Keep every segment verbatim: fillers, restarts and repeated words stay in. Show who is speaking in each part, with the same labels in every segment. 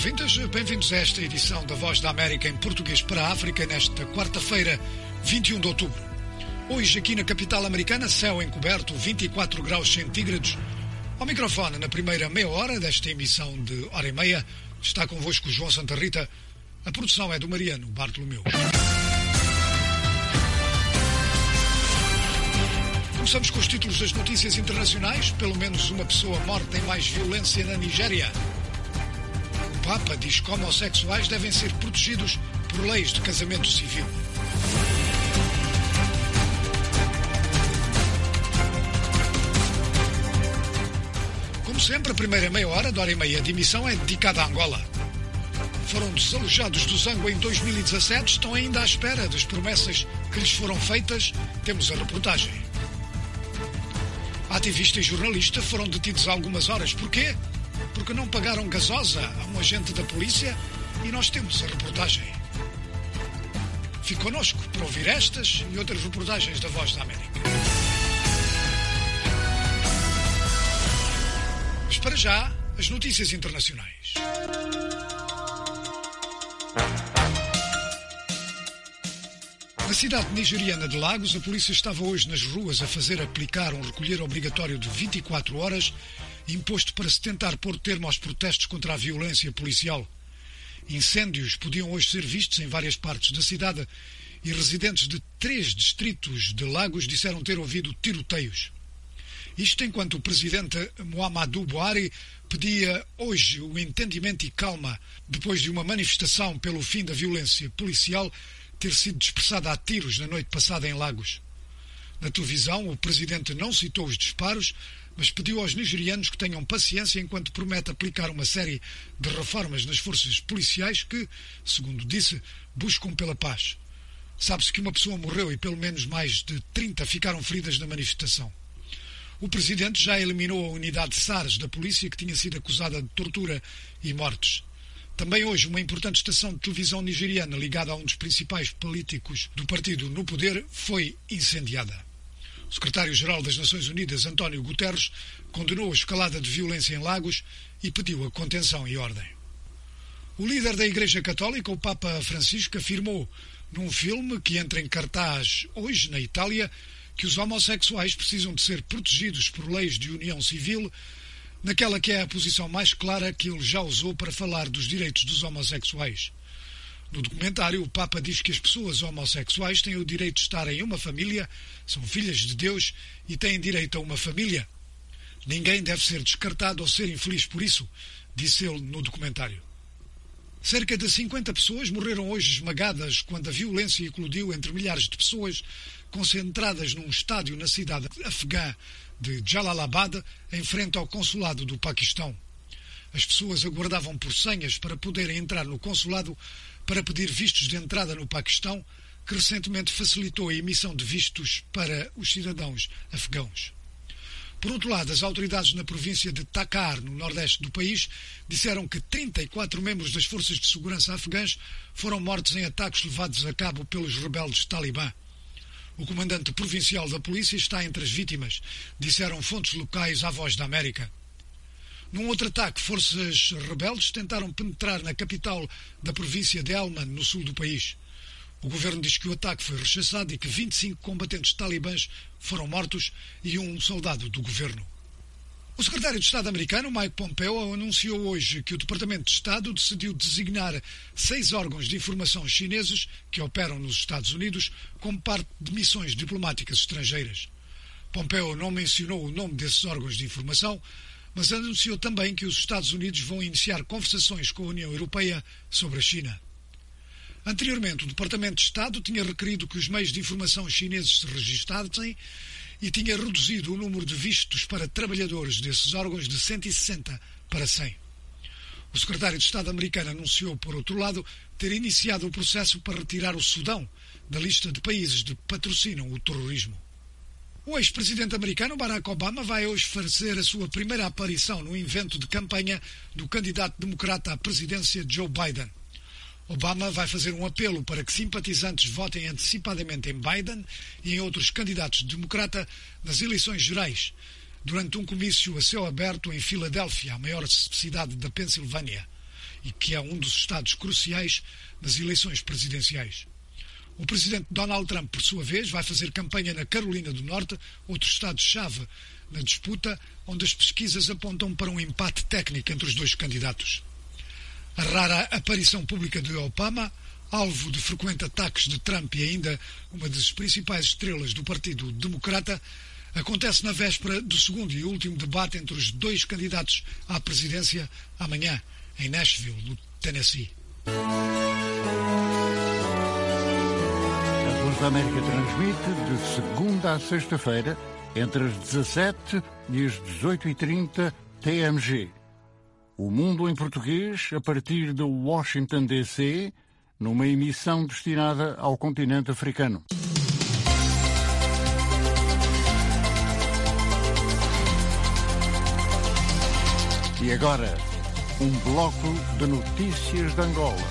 Speaker 1: ouvintes, bem-vindos a esta edição da Voz da América em português para a África nesta quarta-feira, vinte e um de outubro. Hoje aqui na capital americana, céu encoberto, vinte e quatro graus centígrados. Ao microfone, na primeira meia hora desta emissão de hora e meia, está convosco João Santa Rita. A produção é do Mariano Bartolomeu. Começamos com os títulos das notícias internacionais. Pelo menos uma pessoa morta em mais violência na Nigéria. O Papa diz que homossexuais devem ser protegidos por leis de casamento civil. Como sempre, a primeira meia hora da hora e meia de emissão é dedicada a Angola. Foram desalojados do Zango em dois mil e dezassete, estão ainda à espera das promessas que lhes foram feitas. Temos a reportagem. Ativista e jornalista foram detidos há algumas horas. Porquê? Porque não pagaram gasosa a um agente da polícia e nós temos a reportagem. Fique connosco para ouvir estas e outras reportagens da Voz da América. Mas para já, as notícias internacionais. Na cidade nigeriana de Lagos, a polícia estava hoje nas ruas a fazer aplicar um recolher obrigatório de vinte e quatro horas, imposto para se tentar pôr termo aos protestos contra a violência policial. Incêndios podiam hoje ser vistos em várias partes da cidade e residentes de três distritos de Lagos disseram ter ouvido tiroteios. Isto enquanto o presidente Muhammadu Buhari pedia hoje o entendimento e calma depois de uma manifestação pelo fim da violência policial ter sido dispersada a tiros na noite passada em Lagos. Na televisão, o presidente não citou os disparos, mas pediu aos nigerianos que tenham paciência enquanto promete aplicar uma série de reformas nas forças policiais que, segundo disse, buscam pela paz. Sabe-se que uma pessoa morreu e pelo menos mais de trinta ficaram feridas na manifestação. O presidente já eliminou a unidade SARS da polícia que tinha sido acusada de tortura e mortes. Também hoje uma importante estação de televisão nigeriana ligada a um dos principais políticos do partido no poder foi incendiada. O secretário-geral das Nações Unidas, António Guterres, condenou a escalada de violência em Lagos e pediu a contenção e ordem. O líder da Igreja Católica, o Papa Francisco, afirmou num filme que entra em cartaz hoje na Itália que os homossexuais precisam de ser protegidos por leis de união civil, naquela que é a posição mais clara que ele já usou para falar dos direitos dos homossexuais. No documentário, o Papa diz que as pessoas homossexuais têm o direito de estar em uma família, são filhas de Deus e têm direito a uma família. Ninguém deve ser descartado ou ser infeliz por isso, disse ele no documentário. Cerca de cinquenta pessoas morreram hoje esmagadas quando a violência eclodiu entre milhares de pessoas concentradas num estádio na cidade afegã de Jalalabad, em frente ao consulado do Paquistão. As pessoas aguardavam por senhas para poderem entrar no consulado para pedir vistos de entrada no Paquistão, que recentemente facilitou a emissão de vistos para os cidadãos afegãos. Por outro lado, as autoridades na província de Takhar, no nordeste do país, disseram que trinta e quatro membros das forças de segurança afegãs foram mortos em ataques levados a cabo pelos rebeldes talibã. O comandante provincial da polícia está entre as vítimas, disseram fontes locais à Voz da América. Num outro ataque, forças rebeldes tentaram penetrar na capital da província de Helmand, no sul do país. O governo diz que o ataque foi rechaçado e que vinte e cinco combatentes talibãs foram mortos e um soldado do governo. O secretário de Estado americano, Mike Pompeo, anunciou hoje que o Departamento de Estado decidiu designar seis órgãos de informação chineses que operam nos Estados Unidos como parte de missões diplomáticas estrangeiras. Pompeo não mencionou o nome desses órgãos de informação, mas anunciou também que os Estados Unidos vão iniciar conversações com a União Europeia sobre a China. Anteriormente, o Departamento de Estado tinha requerido que os meios de informação chineses se registassem e tinha reduzido o número de vistos para trabalhadores desses órgãos de cento e sessenta para cem. O secretário de Estado americano anunciou, por outro lado, ter iniciado o processo para retirar o Sudão da lista de países que patrocinam o terrorismo. O ex-presidente americano Barack Obama vai hoje fazer a sua primeira aparição no evento de campanha do candidato democrata à presidência Joe Biden. Obama vai fazer um apelo para que simpatizantes votem antecipadamente em Biden e em outros candidatos democrata nas eleições gerais, durante um comício a céu aberto em Filadélfia, a maior cidade da Pensilvânia. e que é um dos estados cruciais nas eleições presidenciais. O presidente Donald Trump, por sua vez, vai fazer campanha na Carolina do Norte, outro estado-chave na disputa, onde as pesquisas apontam para um empate técnico entre os dois candidatos. A rara aparição pública de Obama, alvo de frequentes ataques de Trump e ainda uma das principais estrelas do Partido Democrata, acontece na véspera do segundo e último debate entre os dois candidatos à presidência amanhã, em Nashville, no Tennessee.
Speaker 2: A Voz da América transmite de segunda a sexta-feira, entre as dezassete e as dezoito e trinta T M G. O Mundo em Português, a partir de Washington, D C, numa emissão destinada ao continente africano. E agora, um bloco de notícias de Angola.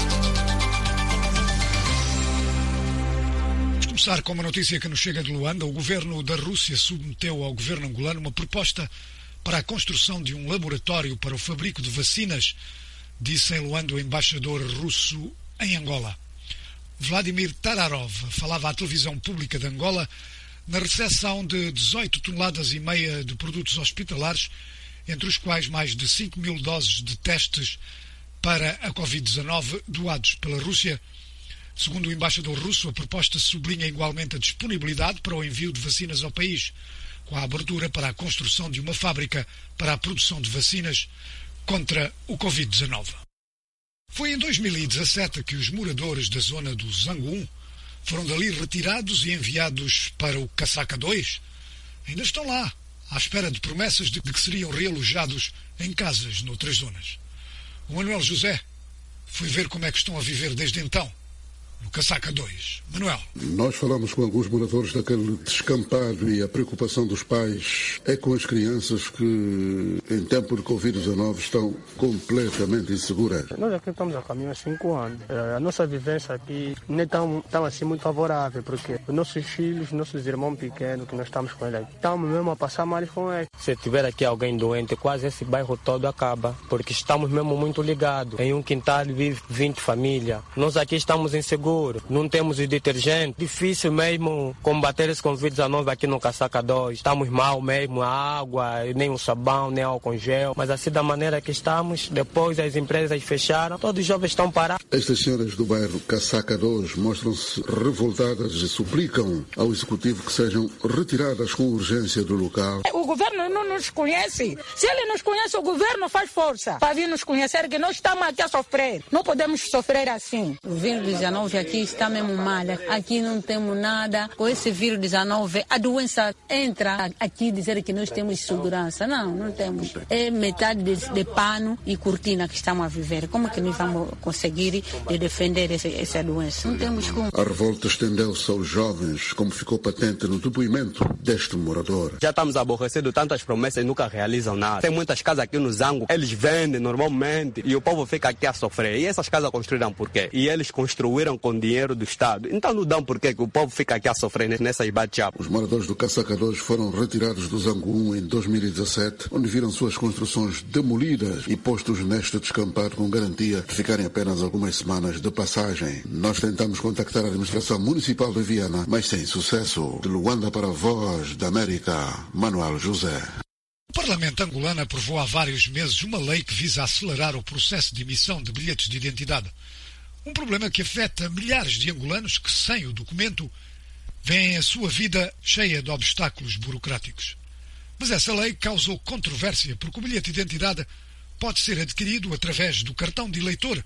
Speaker 1: Vamos começar com uma notícia que nos chega de Luanda. O governo da Rússia submeteu ao governo angolano uma proposta para a construção de um laboratório para o fabrico de vacinas, disse em Luanda o embaixador russo em Angola. Vladimir Tararov falava à televisão pública de Angola na recepção de dezoito toneladas e meia de produtos hospitalares, entre os quais mais de cinco mil doses de testes para a covid dezenove doados pela Rússia. Segundo o embaixador russo, a proposta sublinha igualmente a disponibilidade para o envio de vacinas ao país, com a abertura para a construção de uma fábrica para a produção de vacinas contra o covid dezenove. Foi em dois mil e dezassete que os moradores da zona do Zangoon foram dali retirados e enviados para o Casaca dois. Ainda estão lá, à espera de promessas de que seriam realojados em casas noutras zonas. O Manuel José foi ver como é que estão a viver desde então no Casaca dois. Manuel.
Speaker 3: Nós falamos com alguns moradores daquele descampado e a preocupação dos pais é com as crianças que, em tempo de covid dezenove, estão completamente inseguras.
Speaker 4: Nós aqui estamos a caminho há cinco anos. A nossa vivência aqui não é tão, tão assim muito favorável, porque os nossos filhos, nossos irmãos pequenos, que nós estamos com eles aqui, estamos mesmo a passar mal com eles. Se tiver aqui alguém doente, quase esse bairro todo acaba, porque estamos mesmo muito ligados. Em um quintal vive vinte famílias. Nós aqui estamos inseguros. Não temos o detergente. Difícil mesmo combater esse covid dezenove aqui no Casaca dois. Estamos mal mesmo, a água, nem o sabão, nem álcool gel. Mas assim da maneira que estamos, depois as empresas fecharam, todos os jovens estão parados.
Speaker 3: Estas senhoras do bairro Casaca dois mostram-se revoltadas e suplicam ao executivo que sejam retiradas com urgência do local.
Speaker 5: O governo não nos conhece. Se ele nos conhece, o governo faz força para vir nos conhecer, que nós estamos aqui a sofrer. Não podemos sofrer assim.
Speaker 6: O vírus dezenove aqui está mesmo mal. Aqui não temos nada. Com esse vírus dezenove, a doença entra aqui dizer que nós temos segurança. Não, não temos. É metade de, de pano e cortina que estamos a viver. Como que nós vamos conseguir de defender esse, essa doença? Não temos como.
Speaker 3: A revolta estendeu-se aos jovens, como ficou patente no depoimento deste morador.
Speaker 7: Já estamos aborrecidos de tantas promessas e nunca realizam nada. Tem muitas casas aqui no Zango, eles vendem normalmente e o povo fica aqui a sofrer. E essas casas construíram por quê? E eles construíram com dinheiro do Estado. Então não dão por quê que o povo fica aqui a sofrer nessas bate-chapas.
Speaker 3: Os moradores do Casaca dois foram retirados do Zangoon em dois mil e dezassete, onde viram suas construções demolidas e postos neste descampado com garantia de ficarem apenas algumas semanas de passagem. Nós tentamos contactar a administração municipal de Viana, mas sem sucesso. De Luanda para a Voz da América, Manuel José.
Speaker 1: O Parlamento angolano aprovou há vários meses uma lei que visa acelerar o processo de emissão de bilhetes de identidade. Um problema que afeta milhares de angolanos que, sem o documento, veem a sua vida cheia de obstáculos burocráticos. Mas essa lei causou controvérsia porque o bilhete de identidade pode ser adquirido através do cartão de eleitor.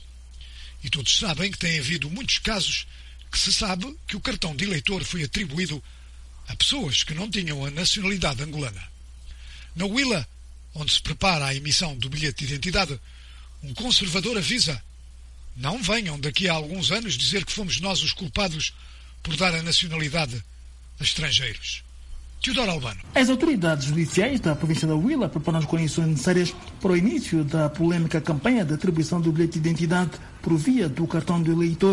Speaker 1: E todos sabem que tem havido muitos casos que se sabe que o cartão de eleitor foi atribuído a pessoas que não tinham a nacionalidade angolana. Na Huila, onde se prepara a emissão do bilhete de identidade, um conservador avisa: não venham daqui a alguns anos dizer que fomos nós os culpados por dar a nacionalidade a estrangeiros. Teodoro Albano.
Speaker 8: As autoridades judiciais da província da Huila preparam as condições necessárias para o início da polêmica campanha de atribuição do bilhete de identidade por via do cartão do eleitor,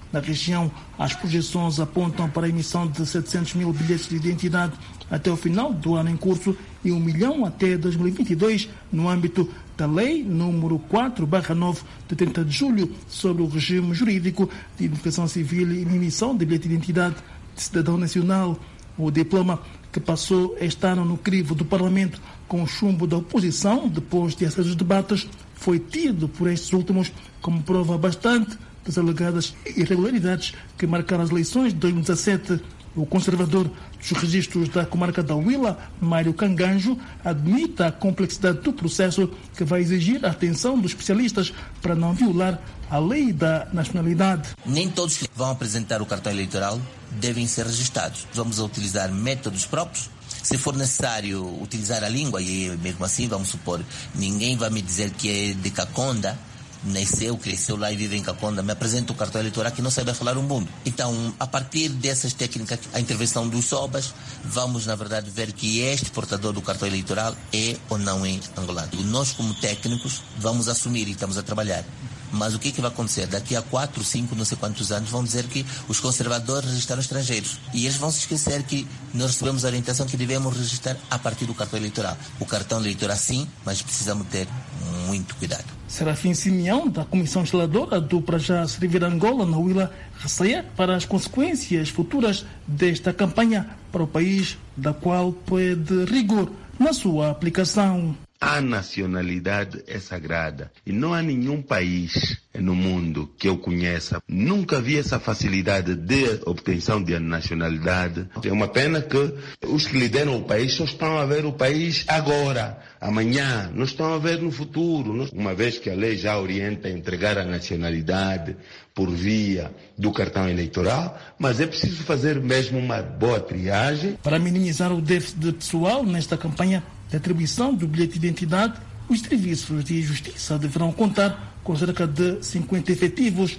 Speaker 8: na região. As projeções apontam para a emissão de setecentos mil bilhetes de identidade até o final do ano em curso e um milhão até dois mil e vinte e dois, no âmbito da Lei número quatro barra nove, de trinta de julho, sobre o regime jurídico de identificação civil e emissão de bilhete de identidade de cidadão nacional. O diploma, que passou este ano no crivo do Parlamento com o chumbo da oposição, depois de acessos debates, foi tido por estes últimos como prova bastante das alegadas irregularidades que marcaram as eleições de dois mil e dezassete. O conservador dos registros da comarca da Huila, Mário Canganjo, admite a complexidade do processo, que vai exigir a atenção dos especialistas para não violar a lei da nacionalidade.
Speaker 9: Nem todos que vão apresentar o cartão eleitoral devem ser registrados. Vamos utilizar métodos próprios. Se for necessário utilizar a língua, e mesmo assim, vamos supor, ninguém vai me dizer que é de Caconda, nasceu, cresceu lá e vive em Caconda, me apresenta o cartão eleitoral que não saiba falar um mundo. Então, a partir dessas técnicas, a intervenção dos SOBAS, vamos, na verdade, ver que este portador do cartão eleitoral é ou não é angolano. Nós, como técnicos, vamos assumir e estamos a trabalhar. Mas o que, que vai acontecer? Daqui a quatro, cinco, não sei quantos anos, vão dizer que os conservadores registraram estrangeiros. E eles vão se esquecer que nós recebemos a orientação que devemos registrar a partir do cartão eleitoral. O cartão eleitoral sim, mas precisamos ter muito cuidado.
Speaker 8: Serafim Simeão, da Comissão Instaladora do Para Já Servir Angola, na Huila, receia para as consequências futuras desta campanha para o país, da qual pede rigor na sua aplicação.
Speaker 10: A nacionalidade é sagrada e não há nenhum país no mundo que eu conheça. Nunca vi essa facilidade de obtenção de nacionalidade. É uma pena que os que lideram o país só estão a ver o país agora, amanhã, não estão a ver no futuro. Uma vez que a lei já orienta a entregar a nacionalidade por via do cartão eleitoral, mas é preciso fazer mesmo uma boa triagem.
Speaker 8: Para minimizar o déficit de pessoal nesta campanha de atribuição do bilhete de identidade, os serviços de justiça deverão contar com cerca de cinquenta efetivos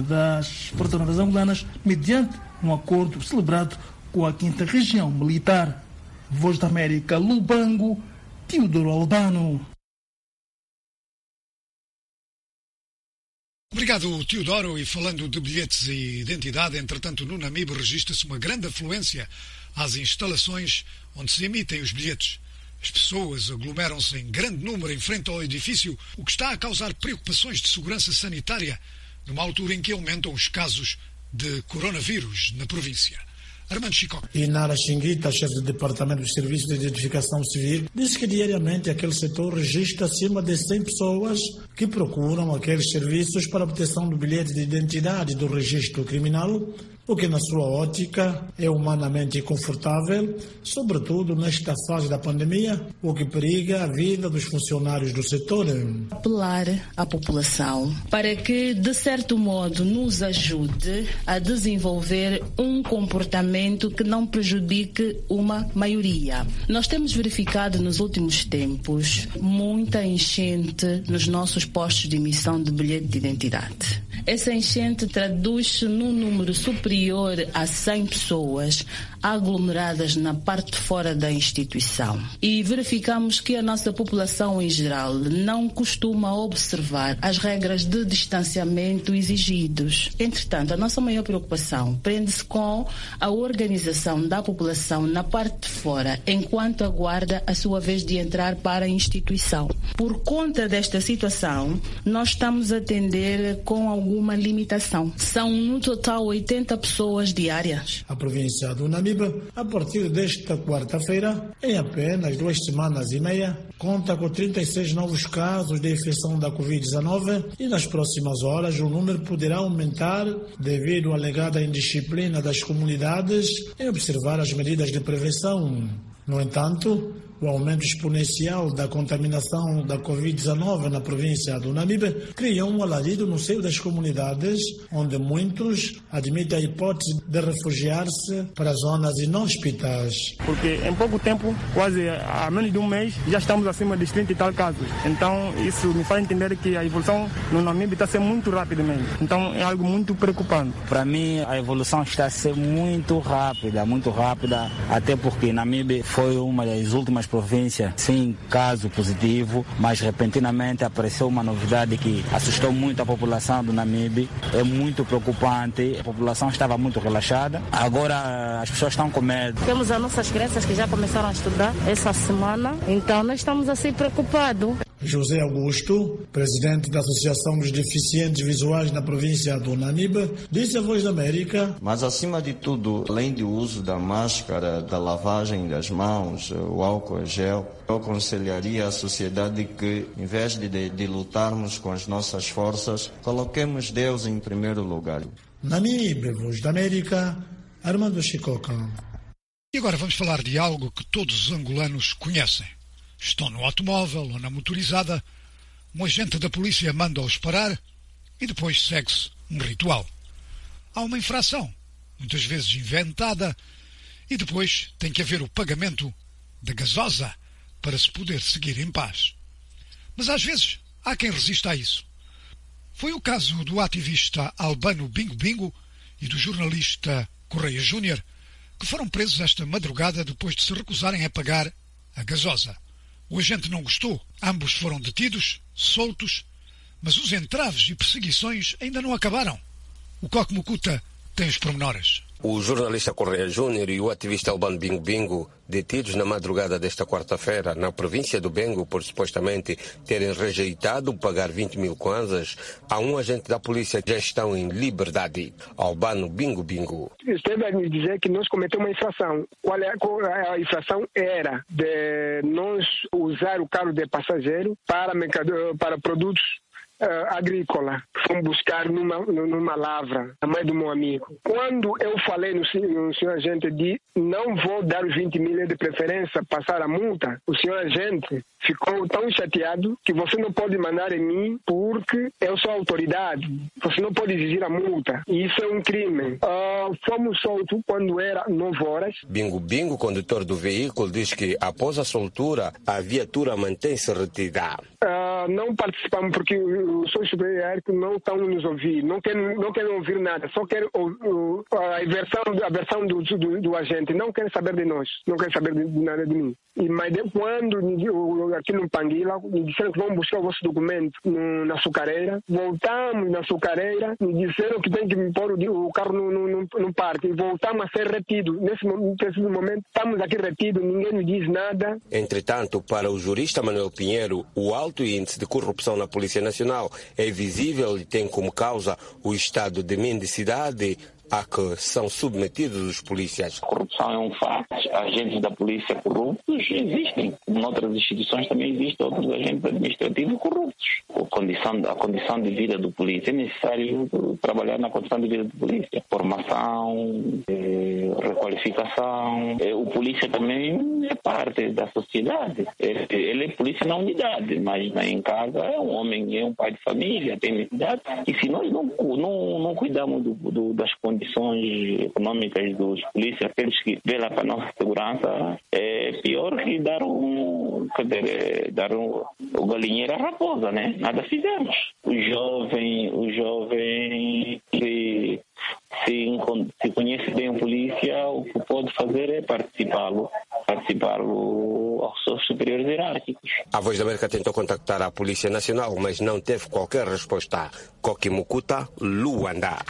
Speaker 8: das Forças Armadas angolanas, mediante um acordo celebrado com a quinta Região Militar. Voz da América, Lubango, Teodoro Albano.
Speaker 1: Obrigado, Teodoro. E falando de bilhetes e identidade, entretanto, no Namibe registra-se uma grande afluência às instalações onde se emitem os bilhetes. As pessoas aglomeram-se em grande número em frente ao edifício, o que está a causar preocupações de segurança sanitária, numa altura em que aumentam os casos de coronavírus na província. Armando Chico.
Speaker 11: Inara Xinguita, chefe do Departamento de Serviços de Identificação Civil, disse que diariamente aquele setor registra acima de cem pessoas que procuram aqueles serviços para obtenção do bilhete de identidade do registro criminal, o que, na sua ótica, é humanamente confortável, sobretudo nesta fase da pandemia, o que periga a vida dos funcionários do setor.
Speaker 12: Apelar à população para que, de certo modo, nos ajude a desenvolver um comportamento que não prejudique uma maioria. Nós temos verificado nos últimos tempos muita enchente nos nossos postos de emissão de bilhete de identidade. Essa enchente traduz-se num número superior a cem pessoas aglomeradas na parte de fora da instituição. E verificamos que a nossa população em geral não costuma observar as regras de distanciamento exigidos. Entretanto, a nossa maior preocupação prende-se com a organização da população na parte de fora, enquanto aguarda a sua vez de entrar para a instituição. Por conta desta situação, nós estamos a atender com alguma limitação. São, no total, oitenta pessoas diárias.
Speaker 11: A província do Namibe, a partir desta quarta-feira, em apenas duas semanas e meia, conta com trinta e seis novos casos de infecção da covid dezenove e nas próximas horas o número poderá aumentar devido à alegada indisciplina das comunidades em observar as medidas de prevenção. No entanto, o aumento exponencial da contaminação da covid dezenove na província do Namibe cria um alarido no seio das comunidades, onde muitos admitem a hipótese de refugiar-se para zonas inóspitas.
Speaker 4: Porque em pouco tempo, quase há menos de um mês, já estamos acima de trinta e tal casos. Então isso me faz entender que a evolução no Namibe está a ser muito rápida mesmo. Então é algo muito preocupante.
Speaker 13: Para mim a evolução está a ser muito rápida, muito rápida, até porque Namibe foi uma das últimas províncias sem caso positivo, mas repentinamente apareceu uma novidade que assustou muito a população do Namibe. É muito preocupante, a população estava muito relaxada, agora as pessoas estão com medo.
Speaker 14: Temos as nossas crianças que já começaram a estudar essa semana, então nós estamos assim preocupados.
Speaker 11: José Augusto, presidente da Associação dos Deficientes Visuais na província do Namibe, disse à Voz da América:
Speaker 15: mas acima de tudo, além do uso da máscara, da lavagem das mãos, o álcool gel, eu aconselharia à sociedade que, em vez de, de, de lutarmos com as nossas forças, coloquemos Deus em primeiro lugar.
Speaker 11: Namibe, Voz da América, Armando Chicoca.
Speaker 1: E agora vamos falar de algo que todos os angolanos conhecem. Estão no automóvel ou na motorizada, um agente da polícia manda-os parar e depois segue-se um ritual. Há uma infração, muitas vezes inventada, e depois tem que haver o pagamento da gasosa para se poder seguir em paz. Mas às vezes há quem resista a isso. Foi o caso do ativista Albano Bingo Bingo e do jornalista Correia Júnior, que foram presos esta madrugada depois de se recusarem a pagar a gasosa. O agente não gostou. Ambos foram detidos, soltos, mas os entraves e perseguições ainda não acabaram. O Coque Mucuta tem os pormenores.
Speaker 16: O jornalista Correia Júnior e o ativista Albano Bingo Bingo, detidos na madrugada desta quarta-feira na província do Bengo por supostamente terem rejeitado pagar vinte mil kwanzas a um agente da polícia, já estão em liberdade. Albano Bingo Bingo
Speaker 17: esteve a me dizer que nós cometemos uma infração. Qual é a, a infração? Era de nós usar o carro de passageiro para, mercado, para produtos Uh, agrícola, fomos buscar numa, numa lavra, a mãe do meu amigo. Quando eu falei no, no senhor agente de não vou dar os vinte mil de preferência, passar a multa, o senhor agente ficou tão chateado que você não pode mandar em mim porque eu sou autoridade. Você não pode exigir a multa. E isso é um crime. Uh, fomos soltos quando era nove horas.
Speaker 16: Bingo Bingo, condutor do veículo, diz que após a soltura, a viatura mantém-se retida.
Speaker 17: Uh, não participamos porque os seus superiores não estão nos ouvir, não querem, não querem ouvir nada, só querem uh, a versão, a versão do, do, do agente, não querem saber de nós, não querem saber de, de nada de mim. E, mas de, quando aqui no Panguila me disseram que vão buscar o vosso documento no, na açucareira, voltamos na açucareira, me disseram que tem que me pôr o, o carro no, no, no, no parque e voltamos a ser retidos. Nesse, nesse momento estamos aqui retidos, ninguém nos diz nada.
Speaker 16: Entretanto, para o jurista Manuel Pinheiro, o alto índice de corrupção na Polícia Nacional é visível e tem como causa o estado de mendicidade a que são submetidos os polícias.
Speaker 18: A corrupção é um fato. Agentes da polícia corruptos existem. Em outras instituições também existem outros agentes administrativos corruptos. A condição, a condição de vida do polícia é necessário trabalhar na condição de vida do polícia. Formação, eh, requalificação. Eh, o polícia também é parte da sociedade. Ele, ele é polícia na unidade, mas em casa é um homem, é um pai de família, tem necessidade. E se nós não, não, não cuidamos do, do, das condições condições econômicas dos polícias, aqueles que velam para a nossa segurança, é pior que dar um, quer dizer, dar um, o galinheiro à raposa, né? Nada fizemos. O jovem, o jovem que se, se conhece bem a polícia, o que pode fazer é participá-lo, participá-lo aos seus superiores hierárquicos.
Speaker 16: A Voz da América tentou contactar a Polícia Nacional, mas não teve qualquer resposta. Coque Mucuta, Luanda.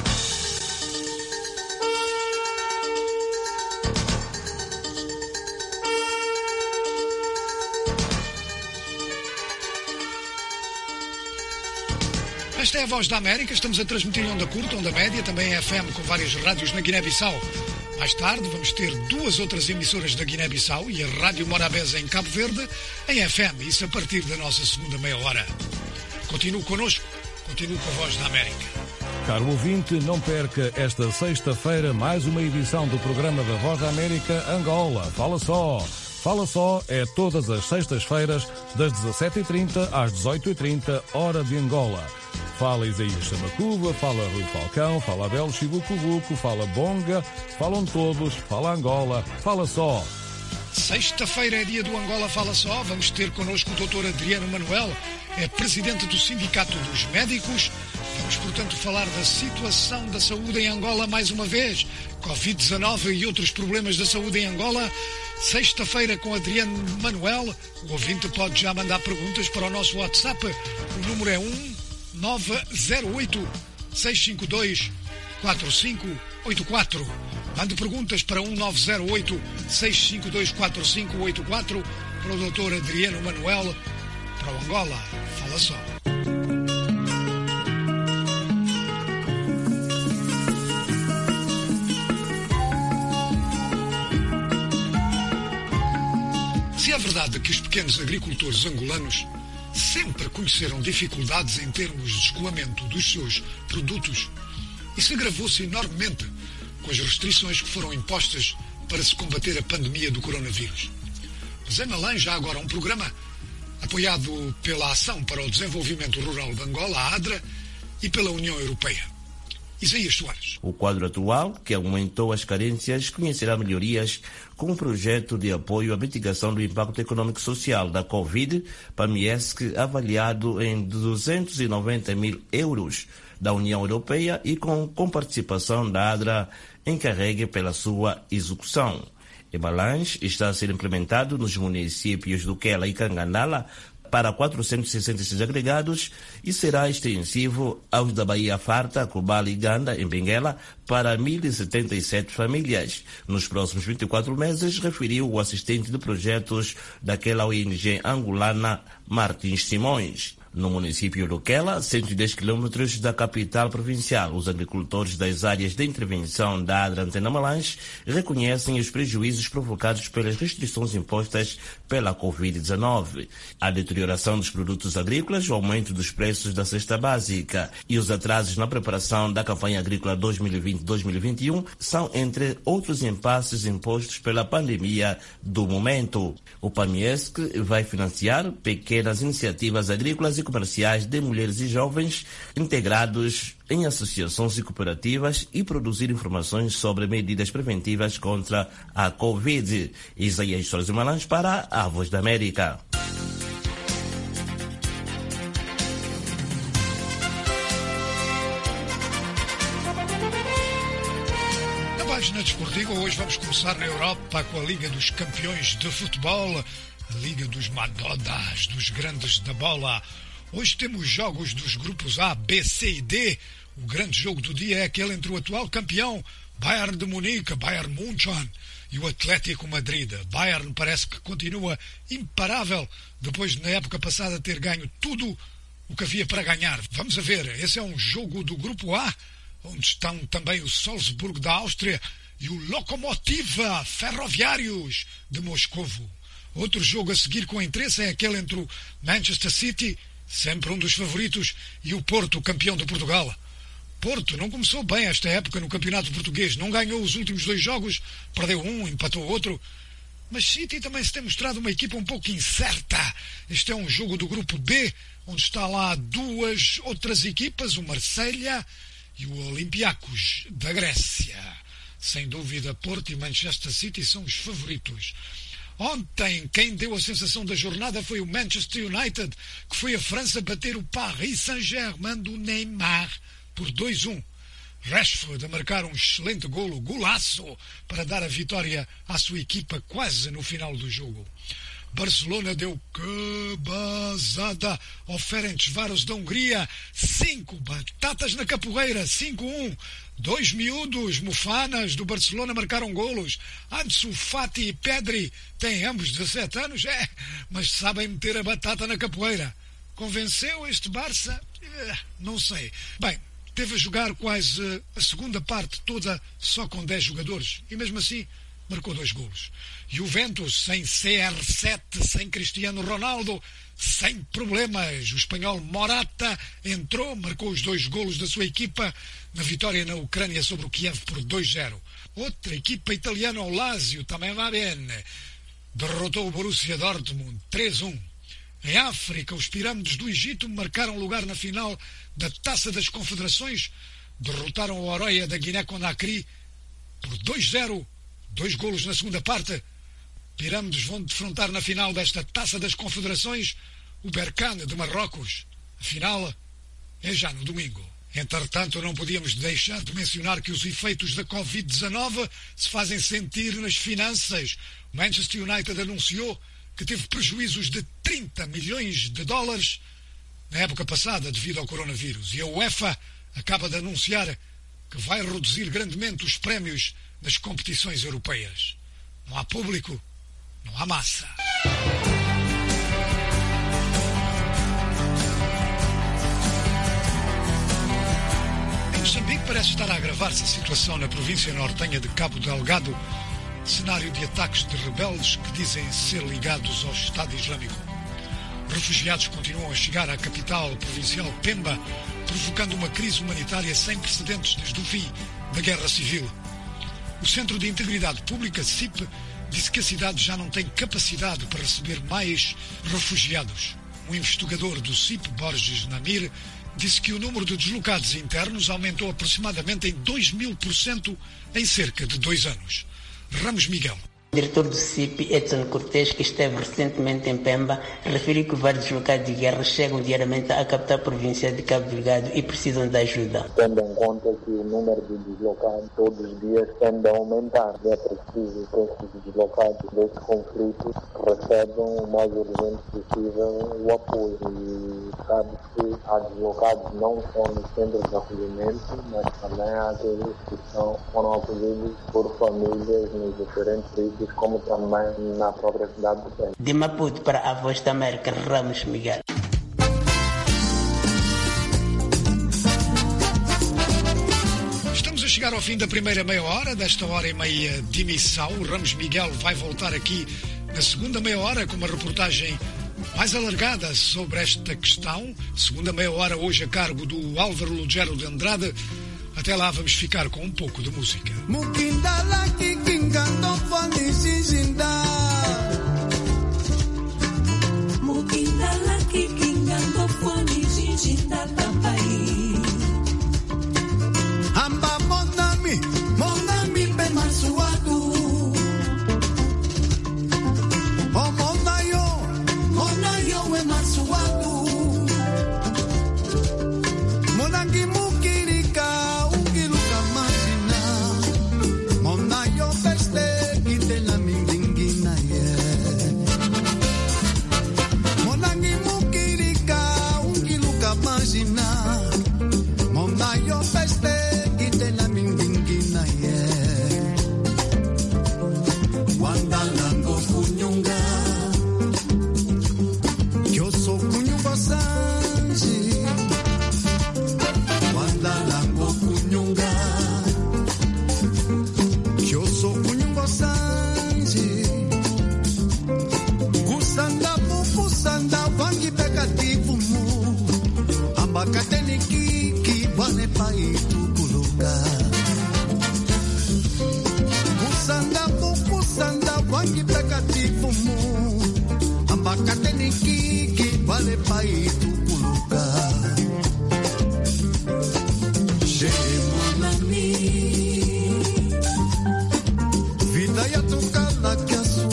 Speaker 1: Esta é a Voz da América, estamos a transmitir em onda curta, onda média, também em F M com várias rádios na Guiné-Bissau. Mais tarde vamos ter duas outras emissoras da Guiné-Bissau e a Rádio Morabeza em Cabo Verde em F M, isso a partir da nossa segunda meia hora. Continue connosco, continue com a Voz da América.
Speaker 19: Caro ouvinte, não perca esta sexta-feira mais uma edição do programa da Voz da América Angola. Fala só! Fala Só é todas as sextas-feiras, das dezassete e trinta às dezoito e trinta, hora de Angola. Fala Isaías Chamacuva, fala Rui Falcão, fala Abel Chibucubuco, fala Bonga, falam todos, fala Angola, fala Só.
Speaker 1: Sexta-feira é dia do Angola Fala Só. Vamos ter connosco o doutor Adriano Manuel, é presidente do Sindicato dos Médicos. Vamos, portanto, falar da situação da saúde em Angola mais uma vez, covid dezenove e outros problemas da saúde em Angola. Sexta-feira com Adriano Manuel. O ouvinte pode já mandar perguntas para o nosso WhatsApp. O número é um nove zero oito, seis cinco dois, quatro cinco oito quatro. Mande perguntas para um nove zero oito, seis cinco dois, quatro cinco oito quatro para o doutor Adriano Manuel, para o Angola Fala Só. Se é verdade que os pequenos agricultores angolanos sempre conheceram dificuldades em termos de escoamento dos seus produtos, isso agravou-se enormemente com as restrições que foram impostas para se combater a pandemia do coronavírus. Mas em Malange há agora um programa apoiado pela Ação para o Desenvolvimento Rural de Angola, a ADRA, e pela União Europeia. Isaías Soares.
Speaker 20: O quadro atual, que aumentou as carências, conhecerá melhorias com um projeto de apoio à mitigação do impacto econômico e social da Covid, PAMIESC, avaliado em duzentos e noventa mil euros da União Europeia e com comparticipação da ADRA encarregue pela sua execução. Em Malange está a ser implementado nos municípios do Quela e Canganala para quatrocentos e sessenta e seis agregados e será extensivo aos da Bahia Farta, Cubala e Ganda, em Benguela, para mil e setenta e sete famílias. Nos próximos vinte e quatro meses, referiu o assistente de projetos daquela O N G angolana, Martins Simões. No município do Quela, cento e dez quilômetros da capital provincial, os agricultores das áreas de intervenção da ADRA Antena Malange reconhecem os prejuízos provocados pelas restrições impostas pela covid dezenove. A deterioração dos produtos agrícolas, o aumento dos preços da cesta básica e os atrasos na preparação da campanha agrícola dois mil e vinte a dois mil e vinte e um são, entre outros impasses impostos pela pandemia do momento. O PAMIESC vai financiar pequenas iniciativas agrícolas e comerciais de mulheres e jovens integrados em associações e cooperativas e produzir informações sobre medidas preventivas contra a Covid. Isaías Soares de Malange para a Voz da América.
Speaker 1: Na página desportiva, hoje vamos começar na Europa com a Liga dos Campeões de Futebol, a Liga dos Madodas, dos grandes da bola. Hoje temos jogos dos grupos A, B, C e D. O grande jogo do dia é aquele entre o atual campeão Bayern de Munique, Bayern München, e o Atlético Madrid. Bayern parece que continua imparável depois de na época passada ter ganho tudo o que havia para ganhar. Vamos a ver, esse é um jogo do grupo A, onde estão também o Salzburgo da Áustria e o Lokomotiva Ferroviários de Moscovo. Outro jogo a seguir com interesse é aquele entre o Manchester City, sempre um dos favoritos, e o Porto, campeão de Portugal. Porto não começou bem esta época no campeonato português, não ganhou os últimos dois jogos, perdeu um, empatou outro, mas City também se tem mostrado uma equipa um pouco incerta. Este é um jogo do grupo B, onde está lá duas outras equipas, o Marselha e o Olympiacos da Grécia. Sem dúvida, Porto e Manchester City são os favoritos. Ontem, quem deu a sensação da jornada foi o Manchester United, que foi a França bater o Paris Saint-Germain do Neymar por dois a um. Rashford a marcar um excelente golo, golaço, para dar a vitória à sua equipa quase no final do jogo. Barcelona deu cabazada ao Ferencváros da Hungria, cinco batatas na capoeira, cinco a um. Dois miúdos, Mofanas, do Barcelona, marcaram golos. Ansu Fati e Pedri têm ambos dezassete anos, é, mas sabem meter a batata na capoeira. Convenceu este Barça? É, não sei. Bem, teve a jogar quase a segunda parte toda só com dez jogadores e mesmo assim marcou dois golos. Juventus sem C R sete, sem Cristiano Ronaldo, sem problemas. O espanhol Morata entrou, marcou os dois golos da sua equipa na vitória na Ucrânia sobre o Kiev por dois a zero. Outra equipa italiana, o Lazio, também vai bem, derrotou o Borussia Dortmund três a um. Em África, os Pirâmides do Egito marcaram lugar na final da Taça das Confederações, derrotaram o Oroya da Guiné-Conakry por dois a zero, dois golos na segunda parte. Pirâmides vão defrontar na final desta Taça das Confederações o Berkane de Marrocos. A final é já no domingo. Entretanto, não podíamos deixar de mencionar que os efeitos da covid dezenove se fazem sentir nas finanças. O Manchester United anunciou que teve prejuízos de trinta milhões de dólares na época passada devido ao coronavírus. E a UEFA acaba de anunciar que vai reduzir grandemente os prémios nas competições europeias. Não há público, não há massa. Em Moçambique parece estar a agravar-se a situação na província nortenha de Cabo Delgado, cenário de ataques de rebeldes que dizem ser ligados ao Estado Islâmico. Refugiados continuam a chegar à capital provincial Pemba, provocando uma crise humanitária sem precedentes desde o fim da Guerra Civil. O Centro de Integridade Pública, C I P, disse que a cidade já não tem capacidade para receber mais refugiados. Um investigador do C I P, Borges Namir, disse que o número de deslocados internos aumentou aproximadamente em dois mil por cento em cerca de dois anos. Ramos Miguel.
Speaker 21: O diretor do C I P, Edson Cortes, que esteve recentemente em Pemba, referiu que vários deslocados de guerra chegam diariamente à capital provincial de Cabo Delgado e precisam de ajuda.
Speaker 22: Tendo em conta que o número de deslocados todos os dias tende a aumentar, é preciso que esses deslocados desse conflito recebam o mais urgente possível o apoio. E sabe que há deslocados não só nos centros de acolhimento, mas também há aqueles que são, foram acolhidos por famílias nos diferentes países, como também na própria cidade de Pemba.
Speaker 21: De Maputo para a Voz da América, Ramos Miguel.
Speaker 1: Estamos a chegar ao fim da primeira meia hora, desta hora e meia de emissão. O Ramos Miguel vai voltar aqui na segunda meia hora com uma reportagem mais alargada sobre esta questão. Segunda meia hora hoje a cargo do Álvaro Lugero de Andrade. Até lá vamos ficar com um pouco de música.
Speaker 23: Amba monami, monami be marsuatu. Oh monayo, monayo e marsuatu. Monangi mukirika, ungiluka masina. Monayo beste kite na mindingina ye. Monangi mukirika, ungiluka masina. Monayo beste Kateniki bane pai tukuluka Kusanda kusanda wangi takatifu mu Amba kateniki bane pai tukuluka Chez mon ami Vida ya tukala kasu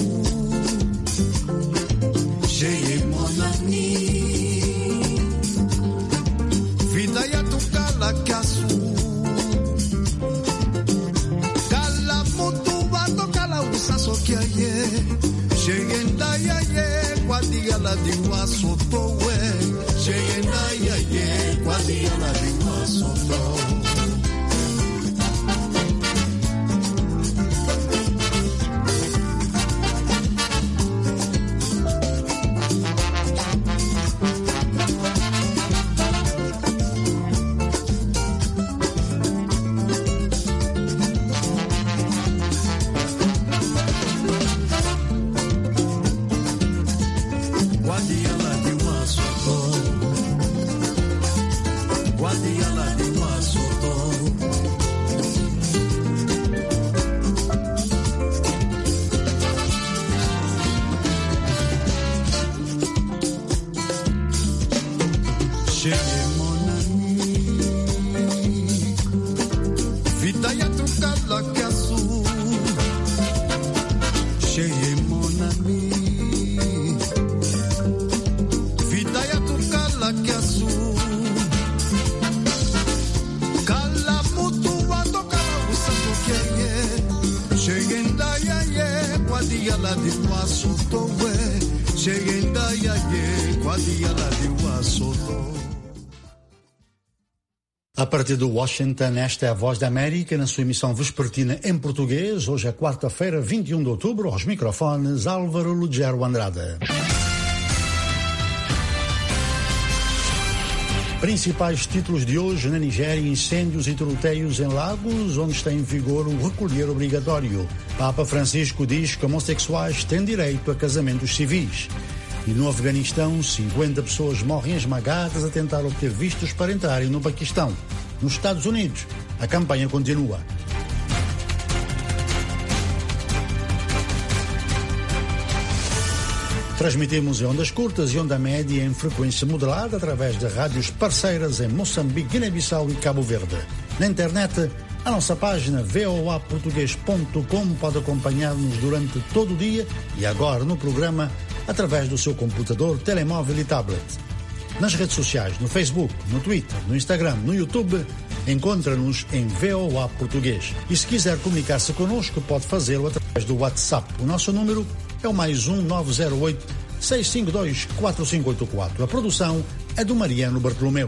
Speaker 23: Chez mon ami Kasu Kala mutu bato kala usaso kia ye Shegenda ya ye Kwa diya la diwa soto we Shegenda ya ye Kwa diya la diwa soto Vida ya tu casa que azul, cheia
Speaker 2: A partir de Washington, esta é a Voz da América, na sua emissão vespertina em português. Hoje é quarta-feira, vinte e um de outubro, aos microfones, Álvaro Lugero Andrade. Principais títulos de hoje: na Nigéria, incêndios e tiroteios em lagos, onde está em vigor o recolher obrigatório. Papa Francisco diz que homossexuais têm direito a casamentos civis. E no Afeganistão, cinquenta pessoas morrem esmagadas a tentar obter vistos para entrarem no Paquistão. Nos Estados Unidos, a campanha continua. Transmitimos em ondas curtas e onda média em frequência modulada através de rádios parceiras em Moçambique, Guiné-Bissau e Cabo Verde. Na internet, a nossa página v o a português ponto com pode acompanhar-nos durante todo o dia e agora no programa através do seu computador, telemóvel e tablet. Nas redes sociais, no Facebook, no Twitter, no Instagram, no YouTube, encontra-nos em V O A Português. E se quiser comunicar-se connosco, pode fazê-lo através do WhatsApp. O nosso número é o mais um nove zero oito, seis cinco dois, quatro cinco oito quatro. A produção é do Mariano Bartolomeu.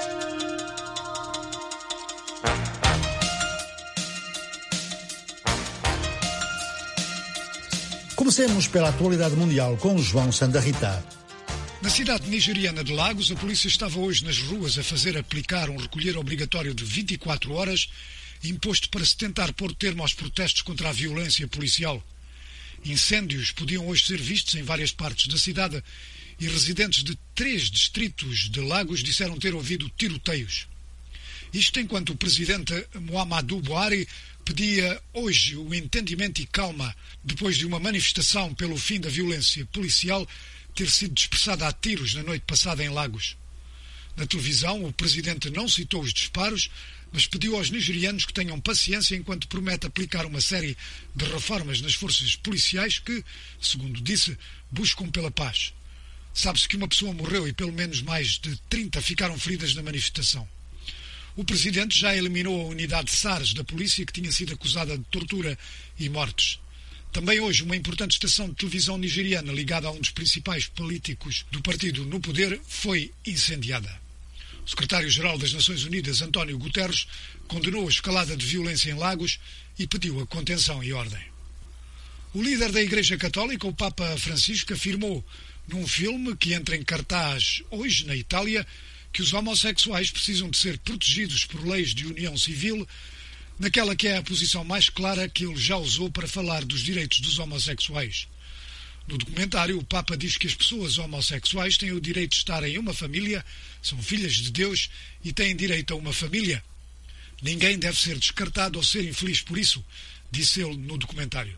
Speaker 2: Comecemos pela atualidade mundial com o João Sanda Rita.
Speaker 1: Na cidade nigeriana de Lagos, a polícia estava hoje nas ruas a fazer aplicar um recolher obrigatório de vinte e quatro horas, imposto para se tentar pôr termo aos protestos contra a violência policial. Incêndios podiam hoje ser vistos em várias partes da cidade e residentes de três distritos de Lagos disseram ter ouvido tiroteios. Isto enquanto o presidente Muhammadu Buhari pedia hoje o entendimento e calma depois de uma manifestação pelo fim da violência policial ter sido dispersada a tiros na noite passada em Lagos. Na televisão, o presidente não citou os disparos, mas pediu aos nigerianos que tenham paciência enquanto promete aplicar uma série de reformas nas forças policiais que, segundo disse, buscam pela paz. Sabe-se que uma pessoa morreu e pelo menos mais de trinta ficaram feridas na manifestação. O presidente já eliminou a unidade SARS da polícia, que tinha sido acusada de tortura e mortes. Também hoje, uma importante estação de televisão nigeriana ligada a um dos principais políticos do partido no poder foi incendiada. O secretário-geral das Nações Unidas, António Guterres, condenou a escalada de violência em Lagos e pediu a contenção e ordem. O líder da Igreja Católica, o Papa Francisco, afirmou num filme que entra em cartaz hoje na Itália que os homossexuais precisam de ser protegidos por leis de união civil, naquela que é a posição mais clara que ele já usou para falar dos direitos dos homossexuais. No documentário, o Papa diz que as pessoas homossexuais têm o direito de estar em uma família, são filhas de Deus e têm direito a uma família. Ninguém deve ser descartado ou ser infeliz por isso, disse ele no documentário.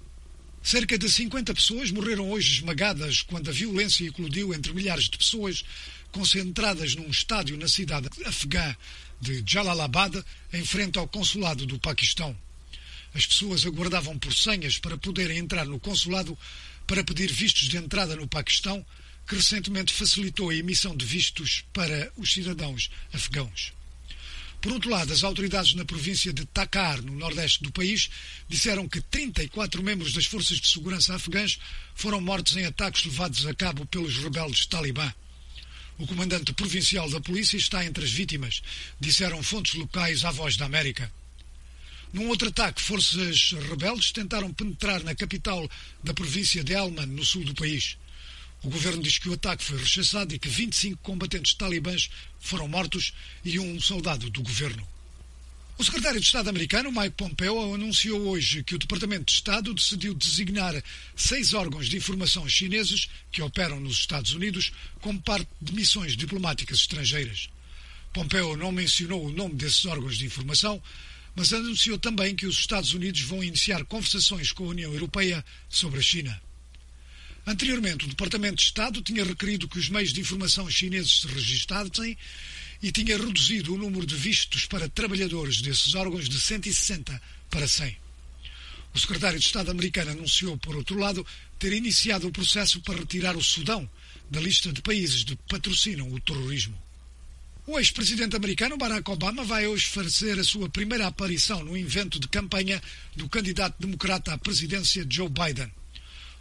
Speaker 1: Cerca de cinquenta pessoas morreram hoje esmagadas quando a violência eclodiu entre milhares de pessoas concentradas num estádio na cidade afegã de Jalalabad, em frente ao consulado do Paquistão. As pessoas aguardavam por senhas para poderem entrar no consulado para pedir vistos de entrada no Paquistão, que recentemente facilitou a emissão de vistos para os cidadãos afegãos. Por outro lado, as autoridades na província de Takhar, no nordeste do país, disseram que trinta e quatro membros das forças de segurança afegãs foram mortos em ataques levados a cabo pelos rebeldes talibã. O comandante provincial da polícia está entre as vítimas, disseram fontes locais à Voz da América. Num outro ataque, forças rebeldes tentaram penetrar na capital da província de Helmand, no sul do país. O governo diz que o ataque foi rechaçado e que vinte e cinco combatentes talibãs foram mortos e um soldado do governo. O secretário de Estado americano, Mike Pompeo, anunciou hoje que o Departamento de Estado decidiu designar seis órgãos de informação chineses que operam nos Estados Unidos como parte de missões diplomáticas estrangeiras. Pompeo não mencionou o nome desses órgãos de informação, mas anunciou também que os Estados Unidos vão iniciar conversações com a União Europeia sobre a China. Anteriormente, o Departamento de Estado tinha requerido que os meios de informação chineses se registassem e tinha reduzido o número de vistos para trabalhadores desses órgãos de cento e sessenta para cem. O secretário de Estado americano anunciou, por outro lado, ter iniciado o processo para retirar o Sudão da lista de países que patrocinam o terrorismo. O ex-presidente americano Barack Obama vai hoje fazer a sua primeira aparição no evento de campanha do candidato democrata à presidência Joe Biden.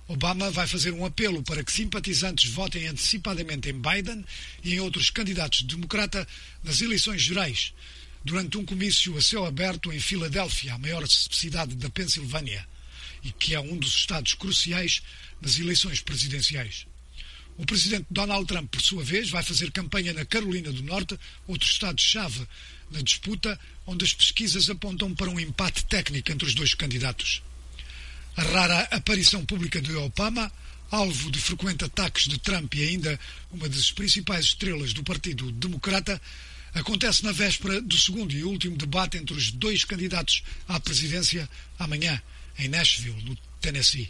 Speaker 1: Obama vai fazer um apelo para que simpatizantes votem antecipadamente em Biden e em outros candidatos democrata nas eleições gerais, durante um comício a céu aberto em Filadélfia, a maior cidade da Pensilvânia, e que é um dos estados cruciais nas eleições presidenciais. O presidente Donald Trump, por sua vez, vai fazer campanha na Carolina do Norte, outro estado-chave na disputa, onde as pesquisas apontam para um empate técnico entre os dois candidatos. A rara aparição pública de Obama, alvo de frequentes ataques de Trump e ainda uma das principais estrelas do Partido Democrata, acontece na véspera do segundo e último debate entre os dois candidatos à presidência amanhã, em Nashville, no Tennessee.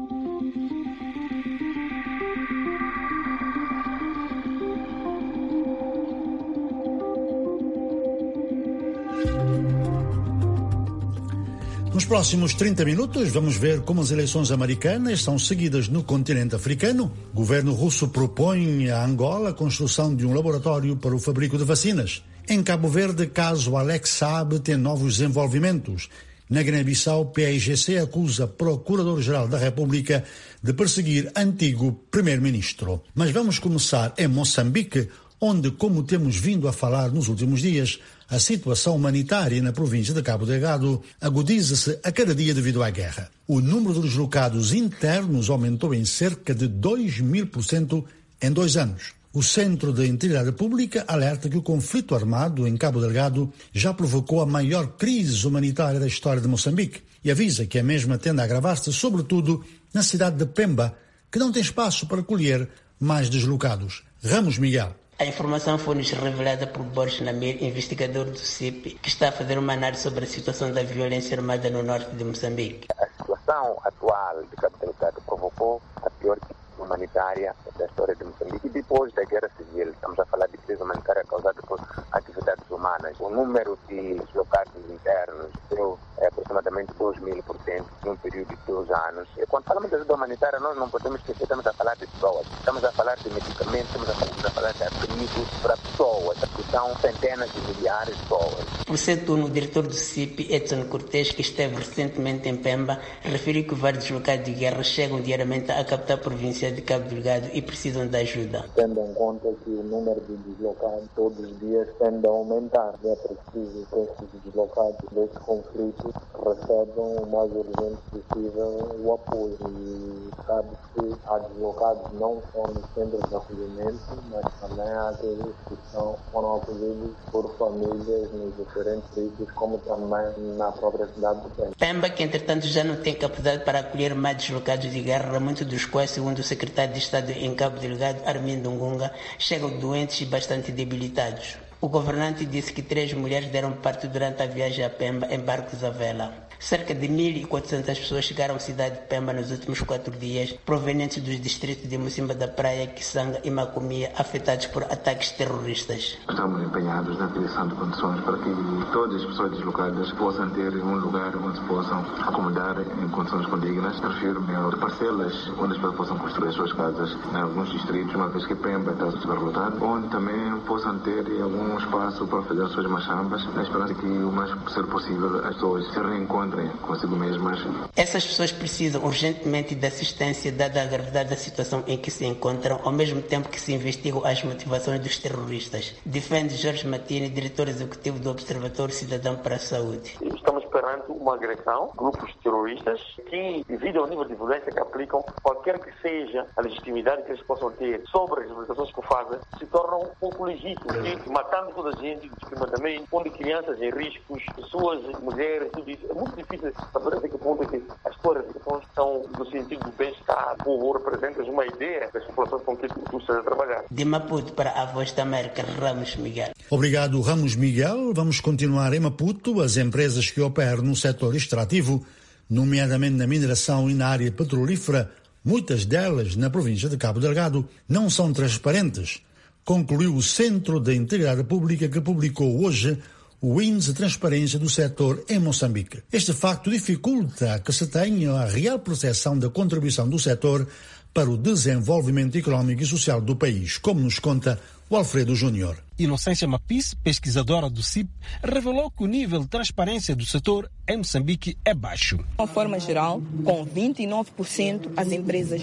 Speaker 2: Nos próximos trinta minutos, vamos ver como as eleições americanas são seguidas no continente africano. O governo russo propõe a Angola a construção de um laboratório para o fabrico de vacinas. Em Cabo Verde, caso Alex Saab tem novos desenvolvimentos. Na Guiné-Bissau, P I G C acusa Procurador-Geral da República de perseguir antigo primeiro-ministro. Mas vamos começar em Moçambique, onde, como temos vindo a falar nos últimos dias, a situação humanitária na província de Cabo Delgado agudiza-se a cada dia devido à guerra. O número de deslocados internos aumentou em cerca de dois mil por cento em dois anos. O Centro de Integridade Pública alerta que o conflito armado em Cabo Delgado já provocou a maior crise humanitária da história de Moçambique e avisa que a mesma tende a agravar-se, sobretudo na cidade de Pemba, que não tem espaço para acolher mais deslocados. Ramos Miguel.
Speaker 21: A informação foi-nos revelada por Borges Namir, investigador do C I P, que está a fazer uma análise sobre a situação da violência armada no norte de Moçambique.
Speaker 5: A situação atual de Cabo Delgado provocou a pior crise humanitária da história de Moçambique e depois da guerra civil. Estamos a falar de crise humanitária causada por atividades humanas. O número de deslocados internos deu é, aproximadamente dois mil por cento em um período de dois anos. E quando falamos de ajuda humanitária, nós não podemos esquecer, estamos a falar de pessoas, estamos a falar de medicamentos, estamos a falar, estamos a falar de abrigos para pessoas, que são centenas de milhares de pessoas.
Speaker 21: Por seu turno, o diretor do C I P, Edson Cortes, que esteve recentemente em Pemba, referiu que vários deslocados de guerra chegam diariamente à capital provincial de Cabo Delgado e precisam de ajuda.
Speaker 22: Tendo em conta que o número de deslocados todos os dias tende a aumentar, é preciso que esses deslocados desse conflito recebam o mais urgente possível o apoio. E sabe que há deslocados não só nos centros de acolhimento, mas também há aqueles que são, foram acolhidos por famílias nos diferentes sítios, como também na própria cidade de Pemba.
Speaker 21: Pemba, que entretanto já não tem capacidade para acolher mais deslocados de guerra, muitos dos quais, segundo o secretário de Estado em Cabo Delgado, Armindo Ngunga, chegam doentes e bastante debilitados. O governante disse que três mulheres deram parto durante a viagem a Pemba em barcos à vela. Cerca de mil e quatrocentas pessoas chegaram à cidade de Pemba nos últimos quatro dias, provenientes dos distritos de Mocimba da Praia, Kisanga e Macomia, afetados por ataques terroristas.
Speaker 6: Estamos empenhados na criação de condições para que todas as pessoas deslocadas possam ter um lugar onde se possam acomodar em condições condignas. Refiro-me a parcelas onde as pessoas possam construir as suas casas em alguns distritos, uma vez que Pemba está superlotado, onde também possam ter algum espaço para fazer as suas machambas, na esperança que o mais cedo possível as pessoas se reencontrem consigo mesmas.
Speaker 21: Essas pessoas precisam urgentemente de assistência, dada a gravidade da situação em que se encontram, ao mesmo tempo que se investigam as motivações dos terroristas. Defende Jorge Matini, diretor executivo do Observatório Cidadão para a Saúde.
Speaker 7: Estamos perante uma agressão, grupos terroristas que, devido ao nível de violência que aplicam, qualquer que seja a legitimidade que eles possam ter sobre as realizações que fazem, se tornam um pouco legítimos, e matando toda a gente indiscriminadamente, pondo crianças em riscos, pessoas, mulheres, tudo isso. É muito difícil saber até que ponto é que as suas reflexões são no sentido do bem-estar, ou representam uma ideia das populações com que tu estás a trabalhar.
Speaker 21: De Maputo para a Voz da América, Ramos Miguel.
Speaker 2: Obrigado, Ramos Miguel. Vamos continuar em Maputo. As empresas que operam no setor extrativo, nomeadamente na mineração e na área petrolífera, muitas delas na província de Cabo Delgado, não são transparentes, concluiu o Centro de Integridade Pública, que publicou hoje o índice de transparência do setor em Moçambique. Este facto dificulta que se tenha a real percepção da contribuição do setor para o desenvolvimento económico e social do país, como nos conta o Alfredo Júnior.
Speaker 3: Inocência Mapis, pesquisadora do C I P, revelou que o nível de transparência do setor em Moçambique é baixo.
Speaker 9: De uma forma geral, com vinte e nove por cento as empresas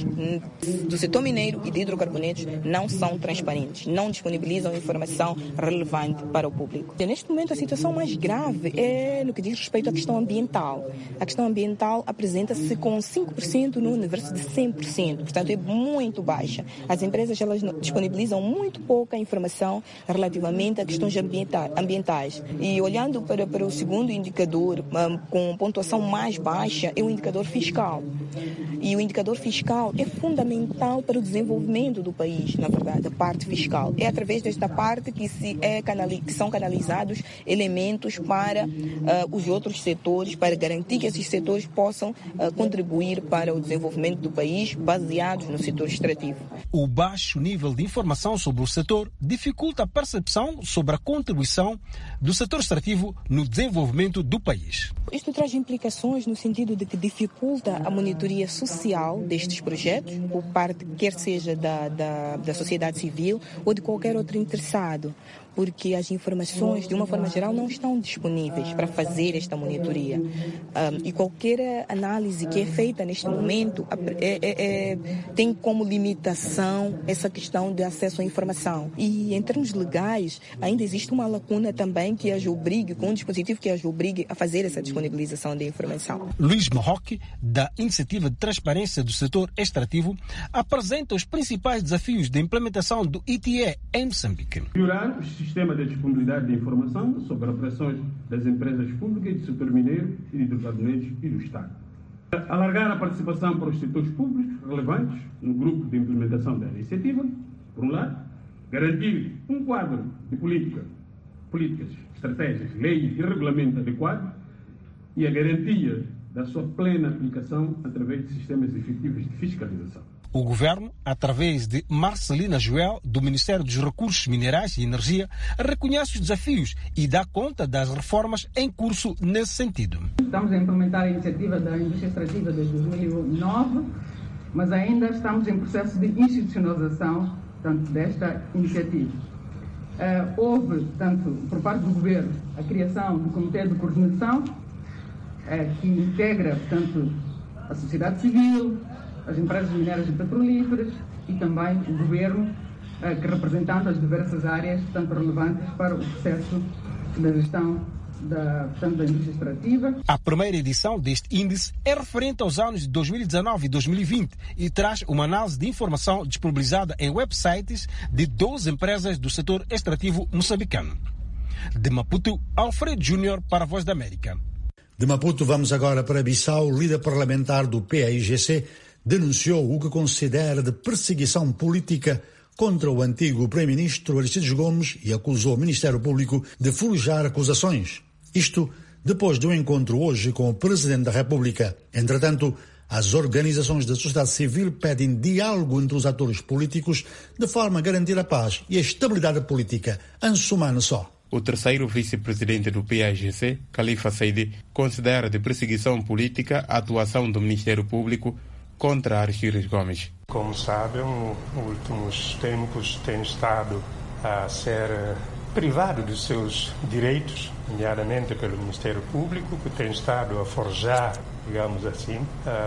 Speaker 9: do setor mineiro e de hidrocarbonetos não são transparentes, não disponibilizam informação relevante para o público. E neste momento a situação mais grave é no que diz respeito à questão ambiental. A questão ambiental apresenta-se com cinco por cento no universo de cem por cento, portanto é muito baixa. As empresas elas disponibilizam muito pouca informação relativamente a questões ambientais. E olhando para, para o segundo indicador, um, com pontuação mais baixa, é o indicador fiscal. E o indicador fiscal é fundamental para o desenvolvimento do país, na verdade, a parte fiscal. É através desta parte que, se é canali- que são canalizados elementos para uh, os outros setores, para garantir que esses setores possam uh, contribuir para o desenvolvimento do país, baseados no setor extrativo.
Speaker 3: O baixo nível de informação sobre o setor dificulta a percepção sobre a contribuição do setor extrativo no desenvolvimento do país.
Speaker 9: Isto traz implicações no sentido de que dificulta a monitoria social destes projetos, por parte, quer seja da, da, da sociedade civil ou de qualquer outro interessado, porque as informações, de uma forma geral, não estão disponíveis para fazer esta monitoria. Um, e qualquer análise que é feita neste momento é, é, é, tem como limitação essa questão de acesso à informação. E, em termos legais, ainda existe uma lacuna também que as obrigue, com um dispositivo que as obrigue a fazer essa disponibilização de informação.
Speaker 3: Luís Marroque, da Iniciativa de Transparência do Setor Extrativo, apresenta os principais desafios de implementação do I T E em Moçambique.
Speaker 10: Melhorar o sistema de disponibilidade de informação sobre operações das empresas públicas do setor mineiro e de hidrocarbonetos e do Estado. Alargar a participação para os setores públicos relevantes no grupo de implementação da iniciativa, por um lado. Garantir um quadro de política, políticas, estratégias, leis e regulamento adequado e a garantia da sua plena aplicação através de sistemas efetivos de fiscalização.
Speaker 3: O governo, através de Marcelina Joel, do Ministério dos Recursos Minerais e Energia, reconhece os desafios e dá conta das reformas em curso nesse sentido.
Speaker 24: Estamos a implementar a iniciativa da indústria extrativa desde dois mil e nove, mas ainda estamos em processo de institucionalização, portanto, desta iniciativa. Uh, houve, tanto por parte do governo, a criação do Comitê de Coordenação, uh, que integra, portanto, a sociedade civil, as empresas mineiras e petrolíferas e também o governo, uh, que representando as diversas áreas, tanto relevantes para o processo da gestão Da, portanto, da indústria extrativa.
Speaker 3: A primeira edição deste índice é referente aos anos de dois mil e dezanove e dois mil e vinte e traz uma análise de informação disponibilizada em websites de doze empresas do setor extrativo moçambicano. De Maputo, Alfredo Júnior para a Voz da América.
Speaker 2: De Maputo vamos agora para Bissau. O líder parlamentar do P A I G C denunciou o que considera de perseguição política contra o antigo primeiro-ministro Aristides Gomes e acusou o Ministério Público de forjar acusações. Isto depois do encontro hoje com o Presidente da República. Entretanto, as organizações da sociedade civil pedem diálogo entre os atores políticos de forma a garantir a paz e a estabilidade política. Ansumano só.
Speaker 25: O terceiro vice-presidente do P A I G C, Khalifa Saidi, considera de perseguição política a atuação do Ministério Público contra Aristides Gomes.
Speaker 26: Como sabem, nos últimos tempos tem estado a ser privado dos seus direitos, nomeadamente pelo Ministério Público, que tem estado a forjar, digamos assim,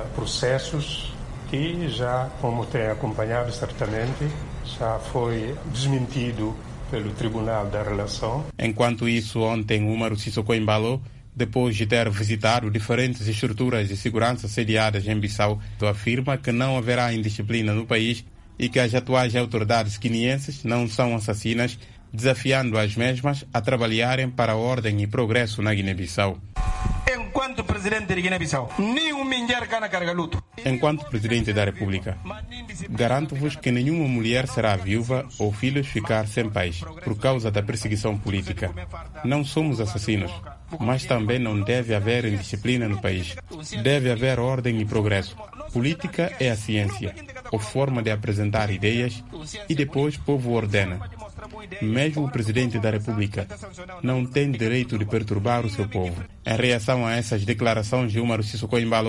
Speaker 26: processos que já, como tem acompanhado certamente, já foi desmentido pelo Tribunal da Relação.
Speaker 25: Enquanto isso, ontem, Umaru Sissoko Embalo, depois de ter visitado diferentes estruturas de segurança sediadas em Bissau, afirma que não haverá indisciplina no país e que as atuais autoridades guineenses não são assassinas, desafiando as mesmas a trabalharem para a ordem e progresso na Guiné-Bissau.
Speaker 27: Enquanto presidente de Guiné-Bissau, nenhum mulher cana carga luto.
Speaker 25: Enquanto presidente da República, garanto-vos que nenhuma mulher será viúva ou filhos ficar sem pais por causa da perseguição política. Não somos assassinos, mas também não deve haver indisciplina no país. Deve haver ordem e progresso. Política é a ciência, ou forma de apresentar ideias, e depois o povo ordena. Mesmo o presidente da República não tem direito de perturbar o seu povo. Em reação a essas declarações de Umaru Sissoko Embalo,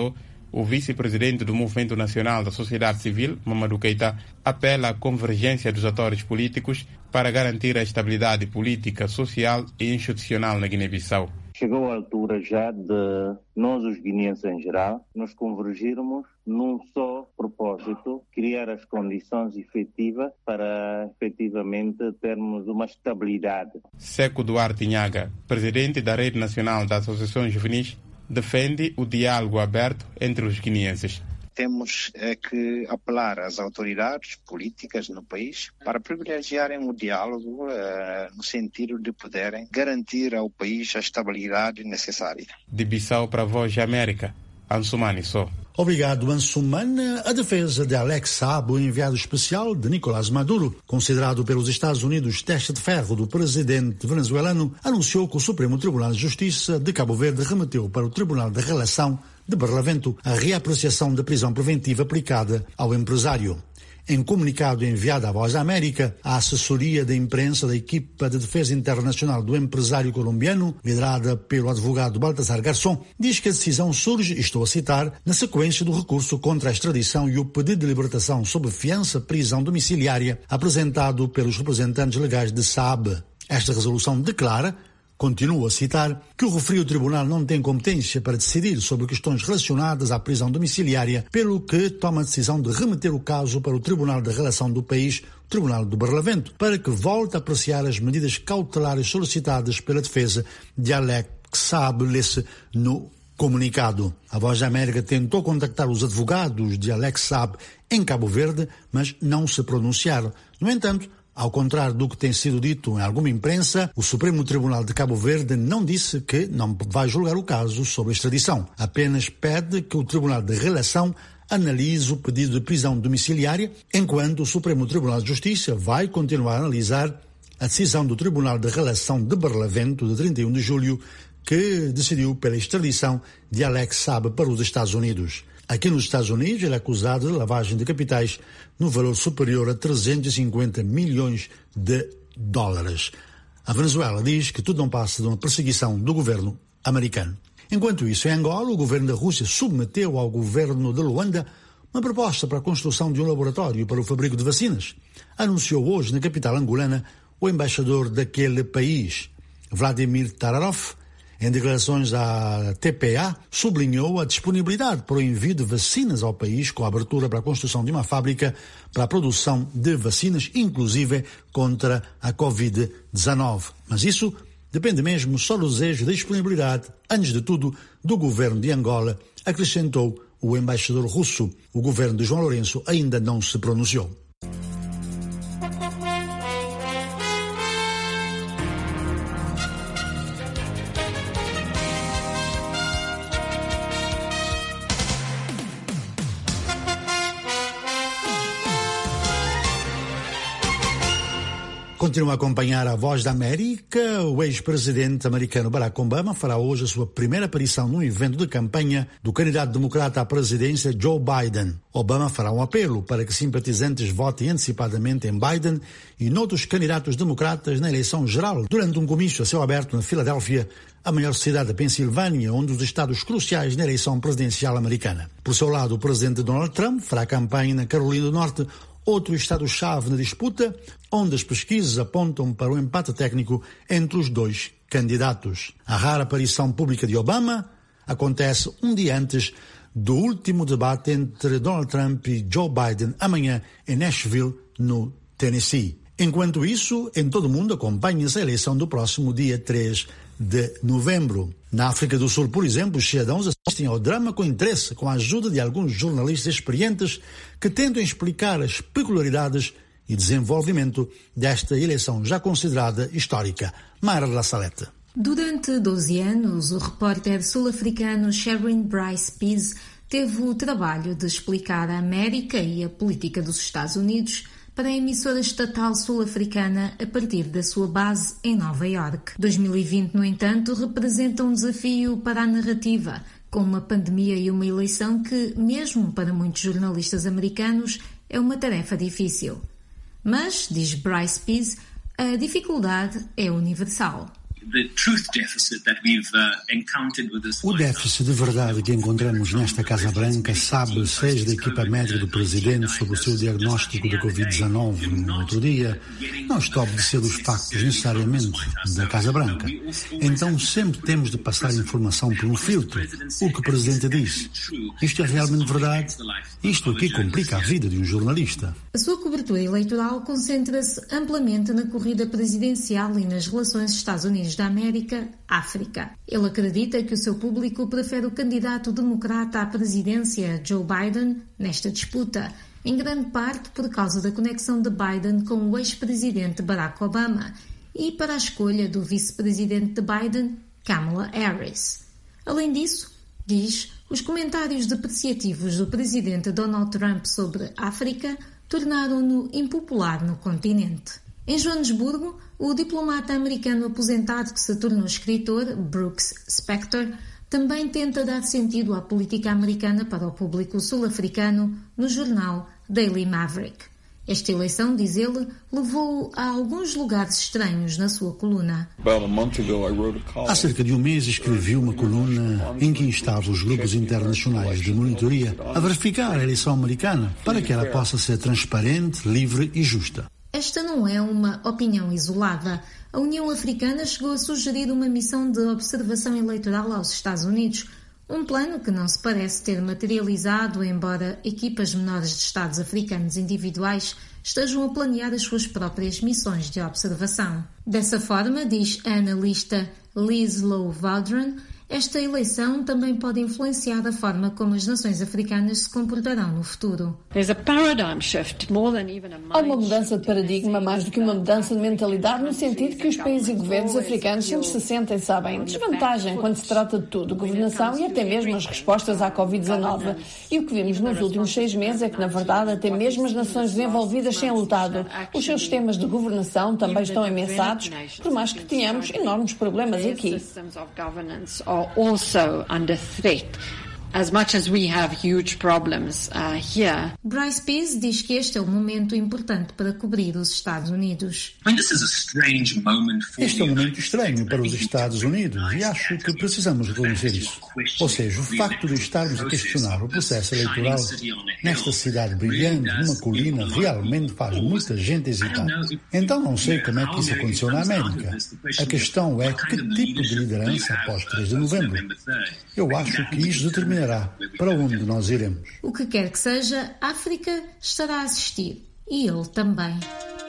Speaker 25: O vice-presidente do Movimento Nacional da Sociedade Civil, Mamadou Keita, apela à convergência dos atores políticos para garantir a estabilidade política, social e institucional na Guiné-Bissau.
Speaker 4: Chegou a altura já de nós, os guineenses em geral, nos convergirmos num só propósito, criar as condições efetivas para efetivamente termos uma estabilidade.
Speaker 25: Seco Duarte Inhaga, presidente da Rede Nacional das Associações Juvenis, defende o diálogo aberto entre os guineenses.
Speaker 8: Temos é que apelar às autoridades políticas no país para privilegiarem o diálogo uh, no sentido de poderem garantir ao país a estabilidade necessária.
Speaker 25: De Bissau para a Voz da América, Ansumani Só.
Speaker 2: Obrigado, Ansumana. A defesa de Alex Saab, o enviado especial de Nicolás Maduro, considerado pelos Estados Unidos teste de ferro do presidente venezuelano, anunciou que o Supremo Tribunal de Justiça de Cabo Verde remeteu para o Tribunal de Relação de Barlavento a reapreciação da prisão preventiva aplicada ao empresário. Em comunicado enviado à Voz da América, a assessoria da imprensa da equipa de defesa internacional do empresário colombiano, liderada pelo advogado Baltasar Garçom, diz que a decisão surge, estou a citar, na sequência do recurso contra a extradição e o pedido de libertação sob fiança prisão domiciliária apresentado pelos representantes legais de Saab. Esta resolução declara, continuo a citar, que o referido tribunal não tem competência para decidir sobre questões relacionadas à prisão domiciliária, pelo que toma a decisão de remeter o caso para o Tribunal de Relação do país, o Tribunal do Barlavento, para que volte a apreciar as medidas cautelares solicitadas pela defesa de Alex Saab, lê-se no comunicado. A Voz da América tentou contactar os advogados de Alex Saab em Cabo Verde, mas não se pronunciaram. No entanto, ao contrário do que tem sido dito em alguma imprensa, o Supremo Tribunal de Cabo Verde não disse que não vai julgar o caso sob extradição. Apenas pede que o Tribunal de Relação analise o pedido de prisão domiciliária, enquanto o Supremo Tribunal de Justiça vai continuar a analisar a decisão do Tribunal de Relação de Barlavento de trinta e um de julho, que decidiu pela extradição de Alex Saab para os Estados Unidos. Aqui nos Estados Unidos, ele é acusado de lavagem de capitais no valor superior a trezentos e cinquenta milhões de dólares. A Venezuela diz que tudo não passa de uma perseguição do governo americano. Enquanto isso, em Angola, o governo da Rússia submeteu ao governo de Luanda uma proposta para a construção de um laboratório para o fabrico de vacinas. Anunciou hoje na capital angolana o embaixador daquele país, Vladimir Tararov. Em declarações à T P A, sublinhou a disponibilidade para o envio de vacinas ao país, com a abertura para a construção de uma fábrica para a produção de vacinas, inclusive contra a covid dezenove. Mas isso depende mesmo só do desejo de disponibilidade, antes de tudo, do governo de Angola, acrescentou o embaixador russo. O governo de João Lourenço ainda não se pronunciou. Continua a acompanhar a Voz da América. O ex-presidente americano Barack Obama fará hoje a sua primeira aparição num evento de campanha do candidato democrata à presidência Joe Biden. Obama fará um apelo para que simpatizantes votem antecipadamente em Biden e noutros candidatos democratas na eleição geral, durante um comício a céu aberto na Filadélfia, a maior cidade da Pensilvânia, um dos estados cruciais na eleição presidencial americana. Por seu lado, o presidente Donald Trump fará campanha na Carolina do Norte, outro estado-chave na disputa, onde as pesquisas apontam para um empate técnico entre os dois candidatos. A rara aparição pública de Obama acontece um dia antes do último debate entre Donald Trump e Joe Biden, amanhã em Nashville, no Tennessee. Enquanto isso, em todo o mundo acompanha-se a eleição do próximo dia três de novembro. Na África do Sul, por exemplo, os cidadãos assistem ao drama com interesse, com a ajuda de alguns jornalistas experientes que tentam explicar as peculiaridades e desenvolvimento desta eleição já considerada histórica. Mara La Salete.
Speaker 11: Durante doze anos, o repórter sul-africano Sharon Bryce Pease teve o trabalho de explicar a América e a política dos Estados Unidos para a emissora estatal sul-africana a partir da sua base em Nova Iorque. dois mil e vinte, no entanto, representa um desafio para a narrativa, com uma pandemia e uma eleição que, mesmo para muitos jornalistas americanos, é uma tarefa difícil. Mas, diz Bryce Pease, a dificuldade é universal.
Speaker 2: O déficit de verdade que encontramos nesta Casa Branca sabe, seja da equipa médica do Presidente sobre o seu diagnóstico da covid dezenove no outro dia, não está a obedecer os factos necessariamente da Casa Branca. Então sempre temos de passar informação por um filtro. O que o Presidente disse. Isto é realmente verdade? Isto aqui complica a vida de um jornalista.
Speaker 11: A sua cobertura eleitoral concentra-se amplamente na corrida presidencial e nas relações Estados Unidos da América-África. Ele acredita que o seu público prefere o candidato democrata à presidência, Joe Biden, nesta disputa, em grande parte por causa da conexão de Biden com o ex-presidente Barack Obama e para a escolha do vice-presidente de Biden, Kamala Harris. Além disso, diz, os comentários depreciativos do presidente Donald Trump sobre a África tornaram-no impopular no continente. Em Joanesburgo, o diplomata americano aposentado que se tornou escritor, Brooks Spector, também tenta dar sentido à política americana para o público sul-africano no jornal Daily Maverick. Esta eleição, diz ele, levou-o a alguns lugares estranhos na sua coluna.
Speaker 2: Há cerca de um mês escrevi uma coluna em que instava os grupos internacionais de monitoria a verificar a eleição americana para que ela possa ser transparente, livre e justa.
Speaker 11: Esta não é uma opinião isolada. A União Africana chegou a sugerir uma missão de observação eleitoral aos Estados Unidos, um plano que não se parece ter materializado, embora equipas menores de Estados africanos individuais estejam a planear as suas próprias missões de observação. Dessa forma, diz a analista Liz Lowe Valdron, esta eleição também pode influenciar a forma como as nações africanas se comportarão no futuro.
Speaker 12: Há uma mudança de paradigma mais do que uma mudança de mentalidade, no sentido que os países e governos africanos sempre se sentem, sabem, desvantagem quando se trata de tudo, governação e até mesmo as respostas à covid dezenove. E o que vimos nos últimos seis meses é que, na verdade, até mesmo as nações desenvolvidas têm lutado. Os seus sistemas de governação também estão ameaçados, por mais que tenhamos enormes problemas aqui.
Speaker 13: Also under threat, as much as we have huge problems uh, here.
Speaker 11: Bryce Pease diz que este é um momento importante para cobrir os Estados Unidos.
Speaker 2: Este é um momento estranho para os Estados Unidos e acho que precisamos reconhecer isso. Ou seja, o facto de estarmos a questionar o processo eleitoral nesta cidade brilhante, numa colina, realmente faz muita gente hesitar. Então não sei como é que isso aconteceu na América. A questão é que tipo de liderança após três de novembro. Eu acho que isso determinará para onde nós iremos.
Speaker 11: O que quer que seja, a África estará a assistir. E ele também.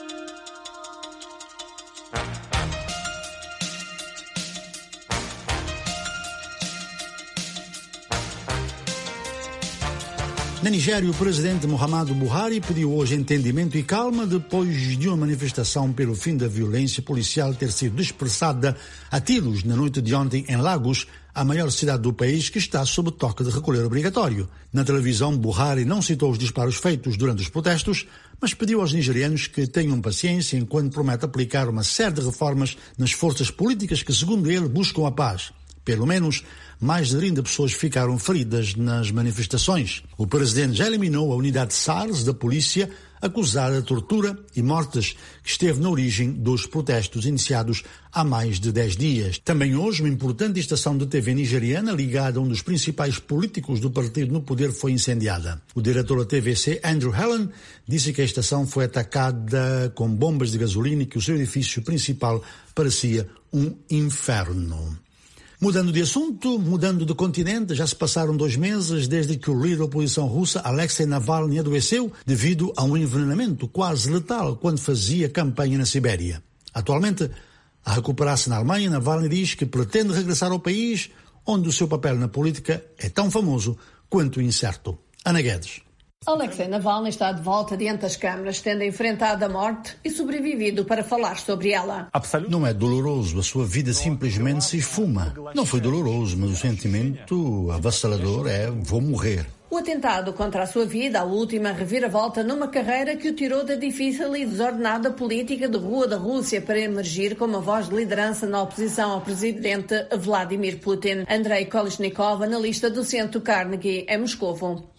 Speaker 2: Na Nigéria, o presidente Muhammadu Buhari pediu hoje entendimento e calma depois de uma manifestação pelo fim da violência policial ter sido dispersada a tiros na noite de ontem em Lagos, a maior cidade do país que está sob toque de recolher obrigatório. Na televisão, Buhari não citou os disparos feitos durante os protestos, mas pediu aos nigerianos que tenham paciência enquanto promete aplicar uma série de reformas nas forças políticas que, segundo ele, buscam a paz. Pelo menos, mais de trinta pessoas ficaram feridas nas manifestações. O presidente já eliminou a unidade SARS da polícia acusada de tortura e mortes que esteve na origem dos protestos iniciados há mais de dez dias. Também hoje, uma importante estação de T V nigeriana ligada a um dos principais políticos do partido no poder foi incendiada. O diretor da T V C, Andrew Helen, disse que a estação foi atacada com bombas de gasolina e que o seu edifício principal parecia um inferno. Mudando de assunto, mudando de continente, já se passaram dois meses desde que o líder da oposição russa, Alexei Navalny, adoeceu devido a um envenenamento quase letal quando fazia campanha na Sibéria. Atualmente, a recuperar-se na Alemanha, Navalny diz que pretende regressar ao país onde o seu papel na política é tão famoso quanto incerto. Ana Guedes.
Speaker 12: Alexei Navalny está de volta diante das câmaras, tendo enfrentado a morte e sobrevivido para falar sobre ela.
Speaker 2: Não é doloroso, a sua vida simplesmente se esfuma. Não foi doloroso, mas o sentimento avassalador é vou morrer.
Speaker 12: O atentado contra a sua vida, a última reviravolta numa carreira que o tirou da difícil e desordenada política de rua da Rússia para emergir como a voz de liderança na oposição ao presidente Vladimir Putin. Andrei Kolesnikov, analista do Centro Carnegie, em Moscovo.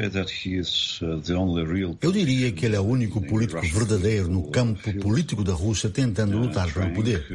Speaker 2: Eu diria que ele é o único político verdadeiro no campo político da Rússia tentando lutar pelo poder.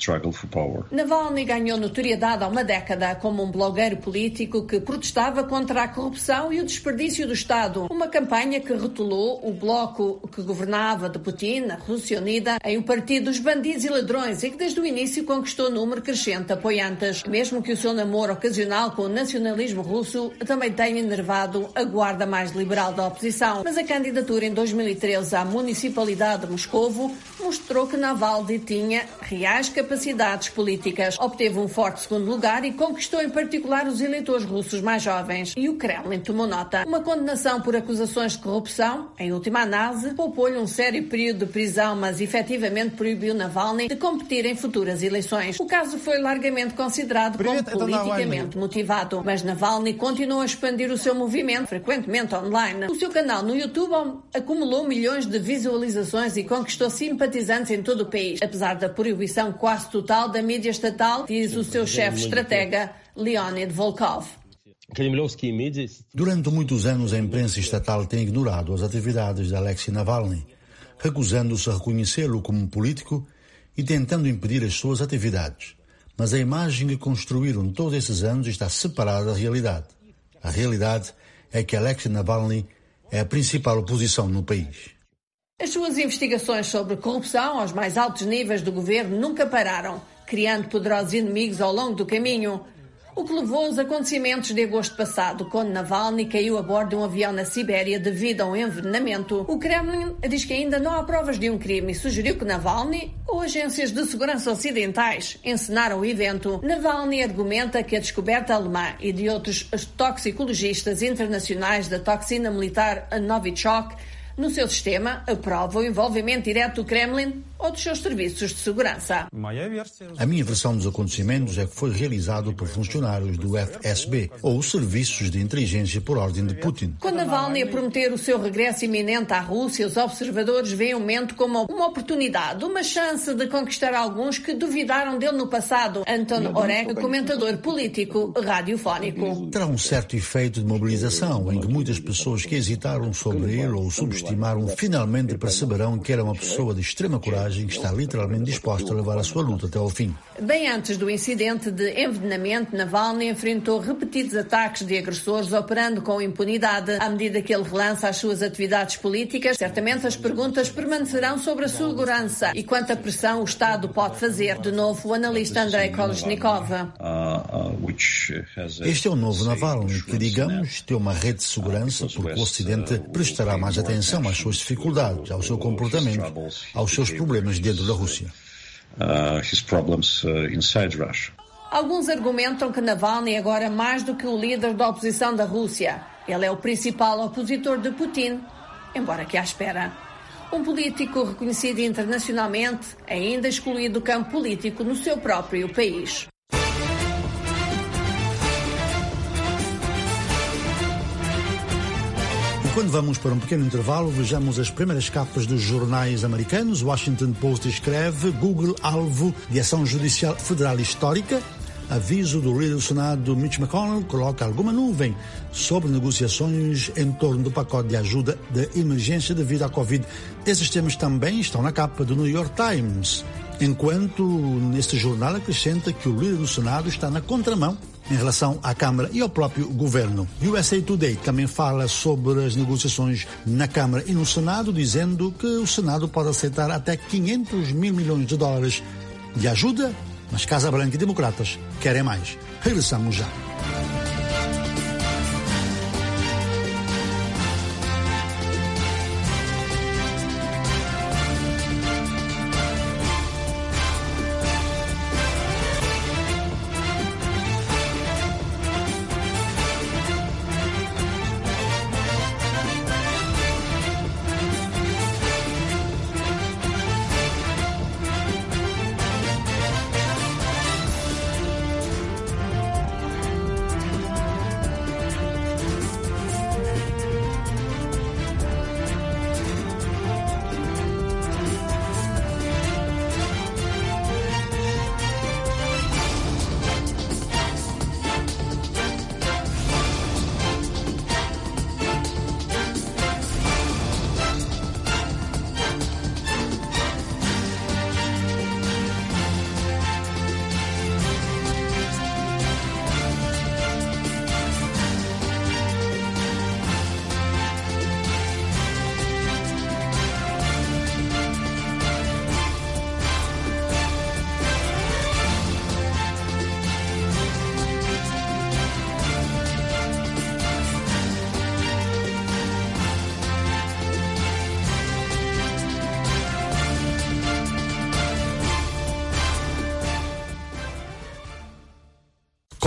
Speaker 12: Navalny ganhou notoriedade há uma década como um blogueiro político que protestava contra a corrupção e o desperdício do Estado. Uma campanha que rotulou o bloco que governava de Putin, a Rússia Unida, em o partido dos bandidos e ladrões e que desde o início conquistou número crescente de apoiantes. Mesmo que o seu namoro ocasional com o nacionalismo russo também tenha enervado a guarda mais liberal da oposição. Mas a candidatura em dois mil e treze à municipalidade de Moscovo mostrou que Navalny tinha reais capacidades políticas. Obteve um forte segundo lugar e conquistou em particular os eleitores russos mais jovens. E o Kremlin tomou nota. Uma condenação por acusações de corrupção, em última análise, poupou-lhe um sério período de prisão, mas efetivamente proibiu Navalny de competir em futuras eleições. O caso foi largamente considerado como politicamente motivado, mas Navalny continuou a expandir o seu movimento, frequentemente online. O seu canal no YouTube acumulou milhões de visualizações e conquistou simpatizantes em todo o país, apesar da proibição quase total da mídia estatal, diz o seu chefe estratega, Leonid Volkov.
Speaker 2: Durante muitos anos, a imprensa estatal tem ignorado as atividades de Alexei Navalny, recusando-se a reconhecê-lo como político e tentando impedir as suas atividades. Mas a imagem que construíram todos esses anos está separada da realidade. A realidade é que Alexei Navalny é a principal oposição no país.
Speaker 12: As suas investigações sobre corrupção aos mais altos níveis do governo nunca pararam, criando poderosos inimigos ao longo do caminho. O que levou aos acontecimentos de agosto passado, quando Navalny caiu a bordo de um avião na Sibéria devido a um envenenamento. O Kremlin diz que ainda não há provas de um crime e sugeriu que Navalny ou agências de segurança ocidentais encenaram o evento. Navalny argumenta que a descoberta alemã e de outros toxicologistas internacionais da toxina militar Novichok no seu sistema aprova o envolvimento direto do Kremlin ou dos seus serviços de segurança.
Speaker 2: A minha versão dos acontecimentos é que foi realizado por funcionários do F S B ou serviços de inteligência por ordem de Putin.
Speaker 12: Com Navalny a prometer o seu regresso iminente à Rússia, os observadores veem o momento como uma oportunidade, uma chance de conquistar alguns que duvidaram dele no passado. Anton Orek, comentador político radiofónico.
Speaker 2: Terá um certo efeito de mobilização, em que muitas pessoas que hesitaram sobre ele ou subestimaram finalmente perceberão que era uma pessoa de extrema coragem que está literalmente disposta a levar a sua luta até ao fim.
Speaker 12: Bem antes do incidente de envenenamento, Navalny enfrentou repetidos ataques de agressores operando com impunidade. À medida que ele relança as suas atividades políticas, certamente as perguntas permanecerão sobre a segurança e quanta pressão o Estado pode fazer. De novo, o analista Andrei Kolesnikov.
Speaker 2: Este é o novo Navalny, que, digamos, tem uma rede de segurança porque o Ocidente prestará mais atenção às suas dificuldades, ao seu comportamento, aos seus problemas dentro da Rússia.
Speaker 14: Uh, his problems, uh, inside Russia.
Speaker 12: Alguns argumentam que Navalny é agora mais do que o líder da oposição da Rússia. Ele é o principal opositor de Putin, embora que à espera. Um político reconhecido internacionalmente, ainda excluído do campo político no seu próprio país.
Speaker 2: Quando vamos para um pequeno intervalo, vejamos as primeiras capas dos jornais americanos. O Washington Post escreve: Google alvo de ação judicial federal histórica. Aviso do líder do Senado, Mitch McConnell, coloca alguma nuvem sobre negociações em torno do pacote de ajuda de emergência devido à Covid. Esses temas também estão na capa do New York Times. Enquanto neste jornal acrescenta que o líder do Senado está na contramão em relação à Câmara e ao próprio governo. U S A Today também fala sobre as negociações na Câmara e no Senado, dizendo que o Senado pode aceitar até quinhentos mil milhões de dólares de ajuda, mas Casa Branca e democratas querem mais. Regressamos já.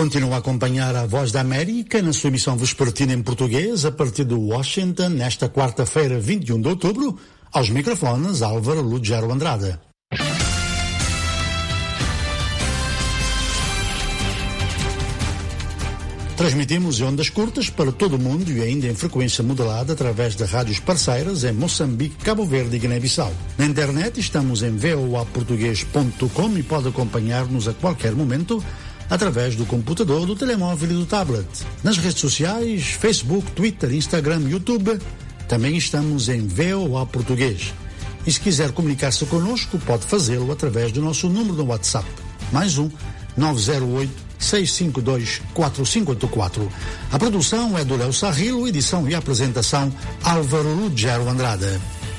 Speaker 2: Continua a acompanhar a Voz da América na sua emissão vespertina em português a partir de Washington, nesta quarta-feira, vinte e um de outubro, aos microfones Álvaro Lugero Andrade. Transmitimos em ondas curtas para todo o mundo e ainda em frequência modulada através de rádios parceiras em Moçambique, Cabo Verde e Guiné-Bissau. Na internet estamos em v o a português ponto com e pode acompanhar-nos a qualquer momento através do computador, do telemóvel e do tablet. Nas redes sociais, Facebook, Twitter, Instagram, YouTube, também estamos em V O A Português. E se quiser comunicar-se connosco, pode fazê-lo através do nosso número do WhatsApp. Mais um, nove zero oito, seis cinco dois, quatro cinco oito quatro. A produção é do Léo Sarrilo, edição e apresentação Álvaro Lugero Andrade.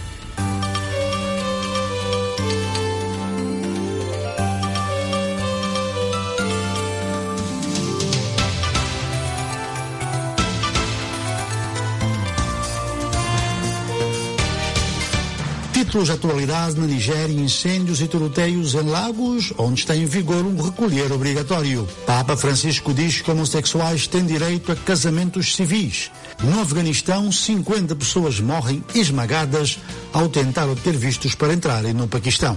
Speaker 2: Títulos de atualidade na Nigéria: incêndios e tiroteios em lagos, onde está em vigor um recolher obrigatório. Papa Francisco diz que homossexuais têm direito a casamentos civis. No Afeganistão, cinquenta pessoas morrem esmagadas ao tentar obter vistos para entrarem no Paquistão.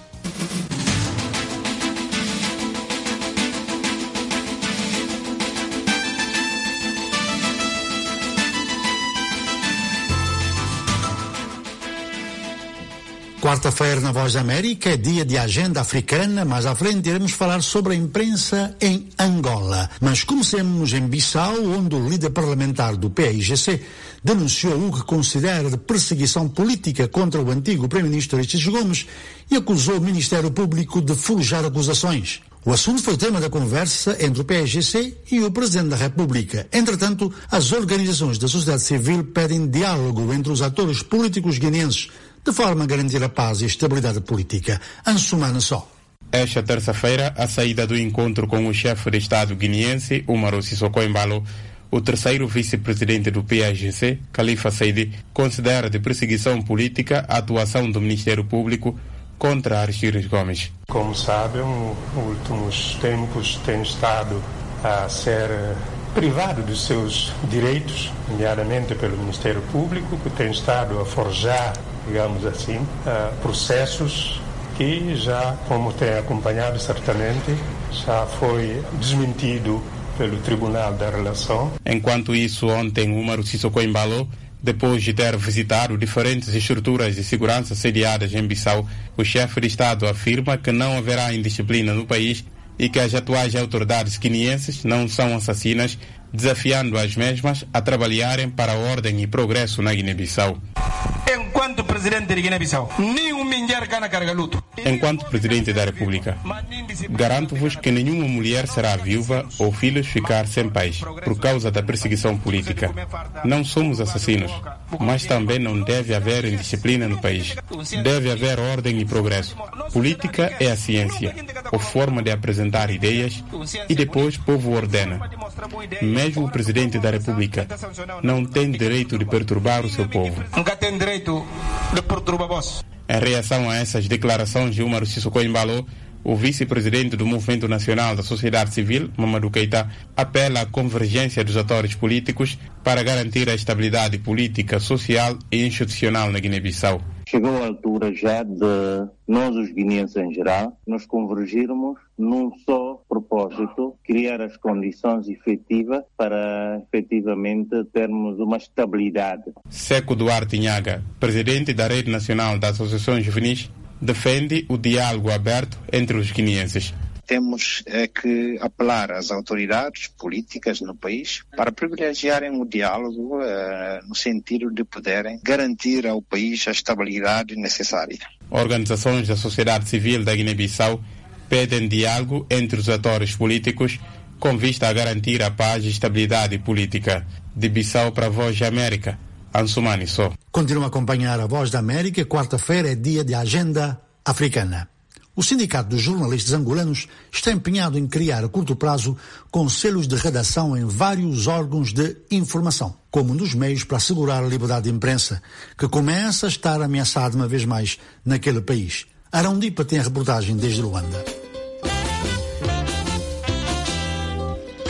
Speaker 2: Quarta-feira na Voz da América é dia de agenda africana, mais à frente iremos falar sobre a imprensa em Angola. Mas comecemos em Bissau, onde o líder parlamentar do P A I G C denunciou o que considera de perseguição política contra o antigo primeiro-ministro Aristides Gomes e acusou o Ministério Público de forjar acusações. O assunto foi tema da conversa entre o P A I G C e o Presidente da República. Entretanto, as organizações da sociedade civil pedem diálogo entre os atores políticos guineenses, de forma a garantir a paz e a estabilidade política. Ansumana só.
Speaker 25: Esta terça-feira, a saída do encontro com o chefe de Estado guineense, Umaru Sissoko Embalo, o terceiro vice-presidente do P A I G C, Khalifa Seydi, considera de perseguição política a atuação do Ministério Público contra Aristides Gomes.
Speaker 26: Como sabem, nos últimos tempos tem estado a ser privado dos seus direitos, nomeadamente pelo Ministério Público, que tem estado a forjar, digamos assim, uh, processos que já, como tem acompanhado certamente, já foi desmentido pelo Tribunal da Relação.
Speaker 25: Enquanto isso, ontem, Umaru Sissoko Embalo, depois de ter visitado diferentes estruturas de segurança sediadas em Bissau, o chefe de Estado afirma que não haverá indisciplina no país e que as atuais autoridades guineenses não são assassinas, desafiando as mesmas a trabalharem para a ordem e progresso na Guiné-Bissau.
Speaker 27: Enquanto presidente de Guiné-Bissau, nenhum mulher gana carga luto.
Speaker 25: Enquanto presidente da República, garanto-vos que nenhuma mulher será viúva ou filhos ficar sem pais por causa da perseguição política. Não somos assassinos, mas também não deve haver indisciplina no país. Deve haver ordem e progresso. Política é a ciência, ou forma de apresentar ideias, e depois o povo ordena. Mesmo o presidente da República não tem direito de perturbar o seu povo.
Speaker 27: Nunca tem direito de perturbar vós.
Speaker 25: Em reação a essas declarações de Umaru Sissoko Embalo, o vice-presidente do Movimento Nacional da Sociedade Civil, Mamadou Keita, apela à convergência dos atores políticos para garantir a estabilidade política, social e institucional na Guiné-Bissau.
Speaker 4: Chegou a altura já de nós, os guineenses em geral, nos convergirmos num só propósito: criar as condições efetivas para efetivamente termos uma estabilidade.
Speaker 25: Seco Duarte Nhaga, presidente da Rede Nacional das Associações Juvenis, defende o diálogo aberto entre os guineenses.
Speaker 8: Temos é, que apelar às autoridades políticas no país para privilegiarem o diálogo é, no sentido de poderem garantir ao país a estabilidade necessária.
Speaker 25: Organizações da sociedade civil da Guiné-Bissau pedem diálogo entre os atores políticos com vista a garantir a paz e estabilidade política. De Bissau para a Voz da América, Ansumani só.
Speaker 2: Continua a acompanhar a Voz da América. Quarta-feira é dia de agenda africana. O Sindicato dos Jornalistas Angolanos está empenhado em criar a curto prazo conselhos de redação em vários órgãos de informação, como um dos meios para assegurar a liberdade de imprensa, que começa a estar ameaçada uma vez mais naquele país. Arão Dipa tem a reportagem desde Luanda.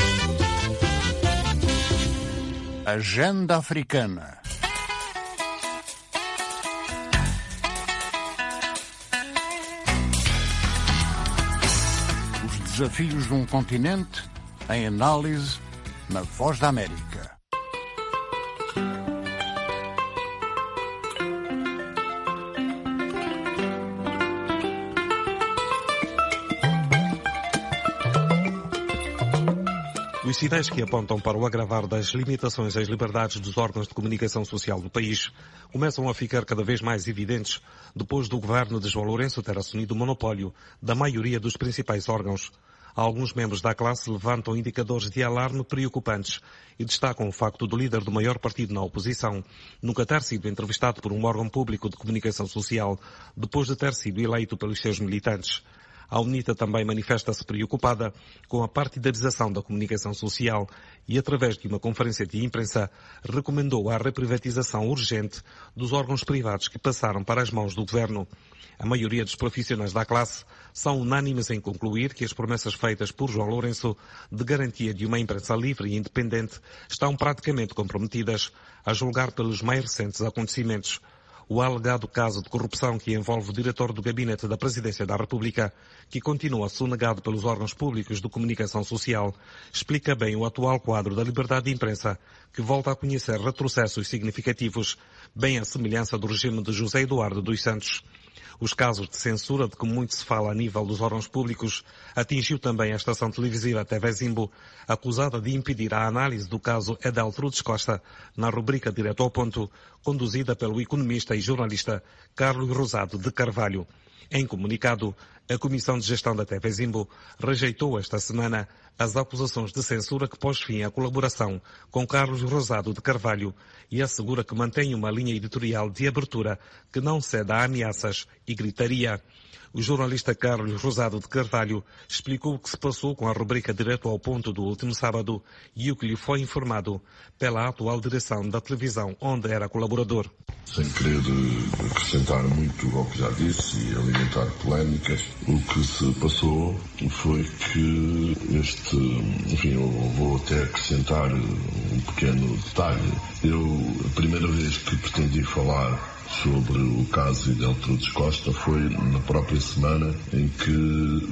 Speaker 2: Agenda Africana. Os desafios de um continente em análise na Voz da América.
Speaker 15: Os sinais que apontam para o agravar das limitações às liberdades dos órgãos de comunicação social do país começam a ficar cada vez mais evidentes depois do governo de João Lourenço ter assumido o monopólio da maioria dos principais órgãos. Alguns membros da classe levantam indicadores de alarme preocupantes e destacam o facto do líder do maior partido na oposição nunca ter sido entrevistado por um órgão público de comunicação social depois de ter sido eleito pelos seus militantes. A UNITA também manifesta-se preocupada com a partidarização da comunicação social e, através de uma conferência de imprensa, recomendou a reprivatização urgente dos órgãos privados que passaram para as mãos do governo. A maioria dos profissionais da classe são unânimes em concluir que as promessas feitas por João Lourenço de garantia de uma imprensa livre e independente estão praticamente comprometidas, a julgar pelos mais recentes acontecimentos. O alegado caso de corrupção que envolve o diretor do Gabinete da Presidência da República, que continua sonegado pelos órgãos públicos de comunicação social, explica bem o atual quadro da liberdade de imprensa, que volta a conhecer retrocessos significativos, bem à semelhança do regime de José Eduardo dos Santos. Os casos de censura de que muito se fala a nível dos órgãos públicos atingiu também a estação televisiva T V Zimbo, acusada de impedir a análise do caso Edeltrudes Costa, na rubrica Direto ao Ponto, conduzida pelo economista e jornalista Carlos Rosado de Carvalho. Em comunicado, a Comissão de Gestão da T V Zimbo rejeitou esta semana as acusações de censura que pôs fim à colaboração com Carlos Rosado de Carvalho e assegura que mantém uma linha editorial de abertura que não cede a ameaças e gritaria. O jornalista Carlos Rosado de Carvalho explicou o que se passou com a rubrica Direto ao Ponto do último sábado e o que lhe foi informado pela atual direção da televisão onde era colaborador.
Speaker 16: Sem querer acrescentar muito ao que já disse e alimentar polémicas, o que se passou foi que este, enfim, eu vou até acrescentar um pequeno detalhe. Eu, a primeira vez que pretendi falar sobre o caso Edeltrudes Costa foi na própria semana em que,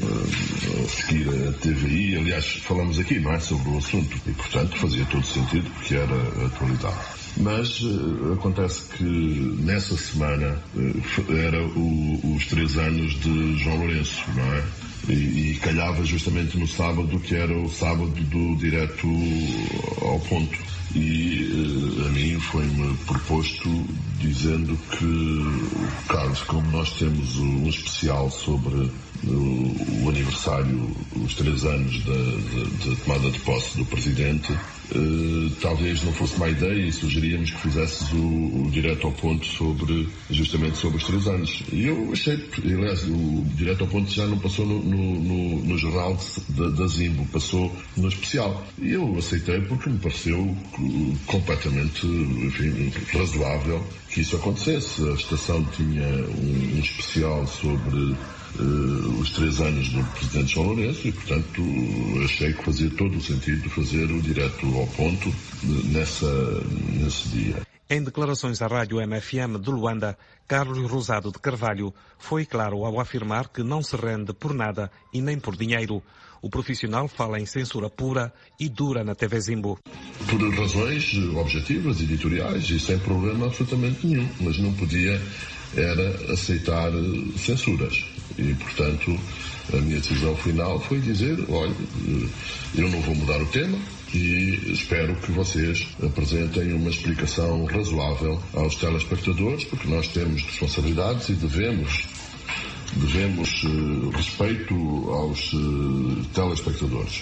Speaker 16: ao seguir a T V I, aliás, falamos aqui, não é, sobre o assunto, e, portanto, fazia todo sentido porque era a atualidade. Mas uh, acontece que nessa semana uh, era o, os três anos de João Lourenço, não é? E, e calhava justamente no sábado, que era o sábado do Direto ao Ponto. E uh, a mim foi-me proposto dizendo que, Carlos, como nós temos um especial sobre o, o aniversário, os três anos da, da, da tomada de posse do Presidente, uh, talvez não fosse má ideia e sugeríamos que fizesses o, o Direto ao Ponto sobre, justamente sobre os três anos. E eu achei, aliás, o Direto ao Ponto já não passou no, no, no, no jornal da, da Zimbo, passou no especial. E eu aceitei porque me pareceu completamente, enfim, razoável que isso acontecesse. A estação tinha um, um especial sobre Uh, os três anos do Presidente João Lourenço e, portanto, achei que fazia todo o sentido de fazer o Direto ao Ponto nessa, nesse dia.
Speaker 15: Em declarações à rádio M F M de Luanda, Carlos Rosado de Carvalho foi claro ao afirmar que não se rende por nada e nem por dinheiro. O profissional fala em censura pura e dura na T V Zimbo.
Speaker 16: Por razões objetivas, editoriais e sem problema absolutamente nenhum, mas não podia era aceitar censuras. E, portanto, a minha decisão final foi dizer, olha, eu não vou mudar o tema e espero que vocês apresentem uma explicação razoável aos telespectadores, porque nós temos responsabilidades e devemos, devemos uh, respeito aos uh, telespectadores.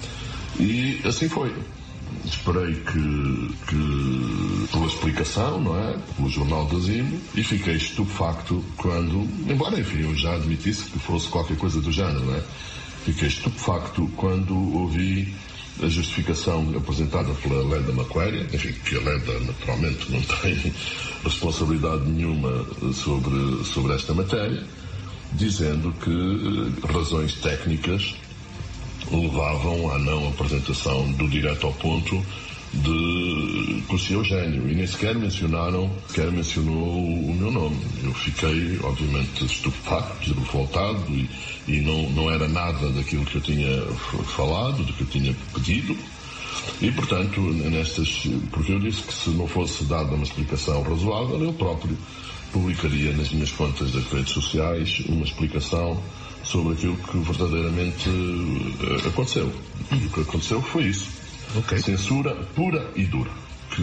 Speaker 16: E assim foi. Esperei que, que pela explicação, não é? Pelo Jornal da Zimbo, e fiquei estupefacto quando, embora, enfim, eu já admitisse que fosse qualquer coisa do género, não é? Fiquei estupefacto quando ouvi a justificação apresentada pela Leda Macquarie, enfim, que a Leda naturalmente não tem responsabilidade nenhuma sobre, sobre esta matéria, dizendo que razões técnicas levavam à não apresentação do Direto ao Ponto de com o senhor Eugênio, e nem sequer mencionaram, sequer mencionou o meu nome. Eu fiquei, obviamente, estupefacto, revoltado, e, e não, não era nada daquilo que eu tinha falado, do que eu tinha pedido. E, portanto, nestas, porque eu disse que se não fosse dada uma explicação razoável, eu próprio publicaria nas minhas contas das redes sociais uma explicação sobre aquilo que verdadeiramente uh, aconteceu. E o que aconteceu foi isso. Okay. Censura pura e dura. Que,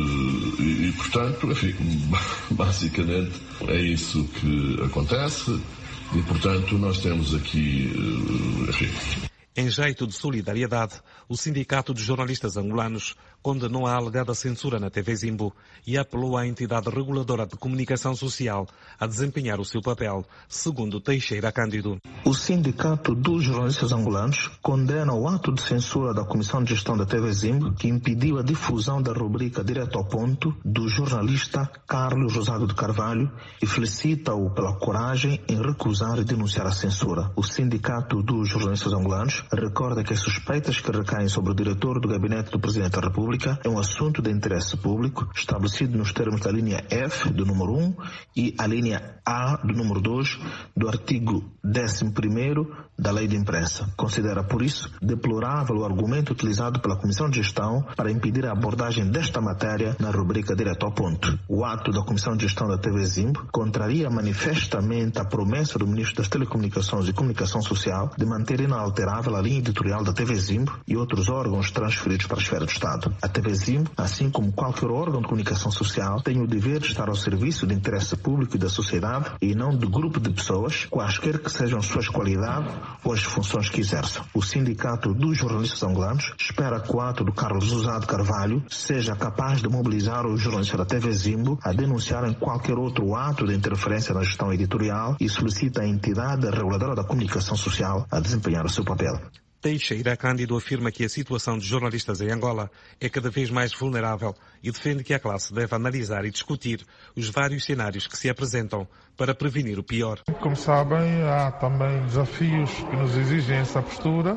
Speaker 16: e, e, portanto, enfim, basicamente é isso que acontece. E, portanto, nós temos aqui, uh, enfim...
Speaker 15: Em jeito de solidariedade, o Sindicato dos Jornalistas Angolanos condenou a alegada censura na T V Zimbo e apelou à entidade reguladora de comunicação social a desempenhar o seu papel, segundo Teixeira Cândido.
Speaker 1: O Sindicato dos Jornalistas Angolanos condena o ato de censura da Comissão de Gestão da T V Zimbo, que impediu a difusão da rubrica Direto ao Ponto do jornalista Carlos Rosado de Carvalho e felicita-o pela coragem em recusar e denunciar a censura. O Sindicato dos Jornalistas Angolanos recorda que as suspeitas que recaem sobre o diretor do gabinete do Presidente da República é um assunto de interesse público estabelecido nos termos da linha F do número um e a linha A do número dois do artigo décimo primeiro da Lei de Imprensa. Considera, por isso, deplorável o argumento utilizado pela Comissão de Gestão para impedir a abordagem desta matéria na rubrica Direto ao Ponto. O ato da Comissão de Gestão da T V Zimbo contraria manifestamente a promessa do Ministro das Telecomunicações e Comunicação Social de manter inalterável a linha editorial da T V Zimbo e outros órgãos transferidos para a esfera do Estado. A T V Zimbo, assim como qualquer órgão de comunicação social, tem o dever de estar ao serviço do interesse público e da sociedade e não de grupo de pessoas, quaisquer que sejam suas qualidades ou as funções que exerçam. O Sindicato dos Jornalistas Angolanos espera que o ato do Carlos Rosado Carvalho seja capaz de mobilizar os jornalistas da T V Zimbo a denunciarem qualquer outro ato de interferência na gestão editorial e solicita a entidade reguladora da comunicação social a desempenhar o seu papel.
Speaker 15: Teixeira Cândido afirma que a situação dos jornalistas em Angola é cada vez mais vulnerável e defende que a classe deve analisar e discutir os vários cenários que se apresentam para prevenir o pior.
Speaker 5: Como sabem, há também desafios que nos exigem essa postura.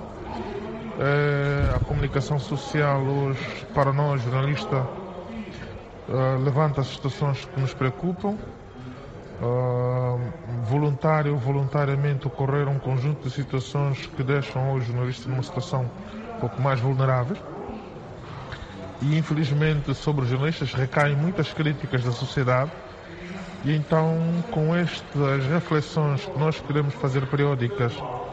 Speaker 5: A comunicação social hoje, para nós, jornalistas, levanta as situações que nos preocupam. Uh, voluntário ou voluntariamente ocorreram um conjunto de situações que deixam hoje o jornalista numa situação um pouco mais vulnerável e infelizmente sobre os jornalistas recaem muitas críticas da sociedade e então com estas reflexões que nós queremos fazer periódicas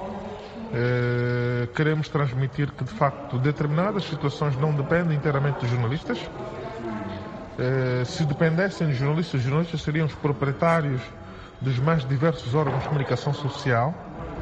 Speaker 5: eh, queremos transmitir que de facto determinadas situações não dependem inteiramente dos jornalistas. Eh, se dependessem dos jornalistas, os jornalistas seriam os proprietários dos mais diversos órgãos de comunicação social,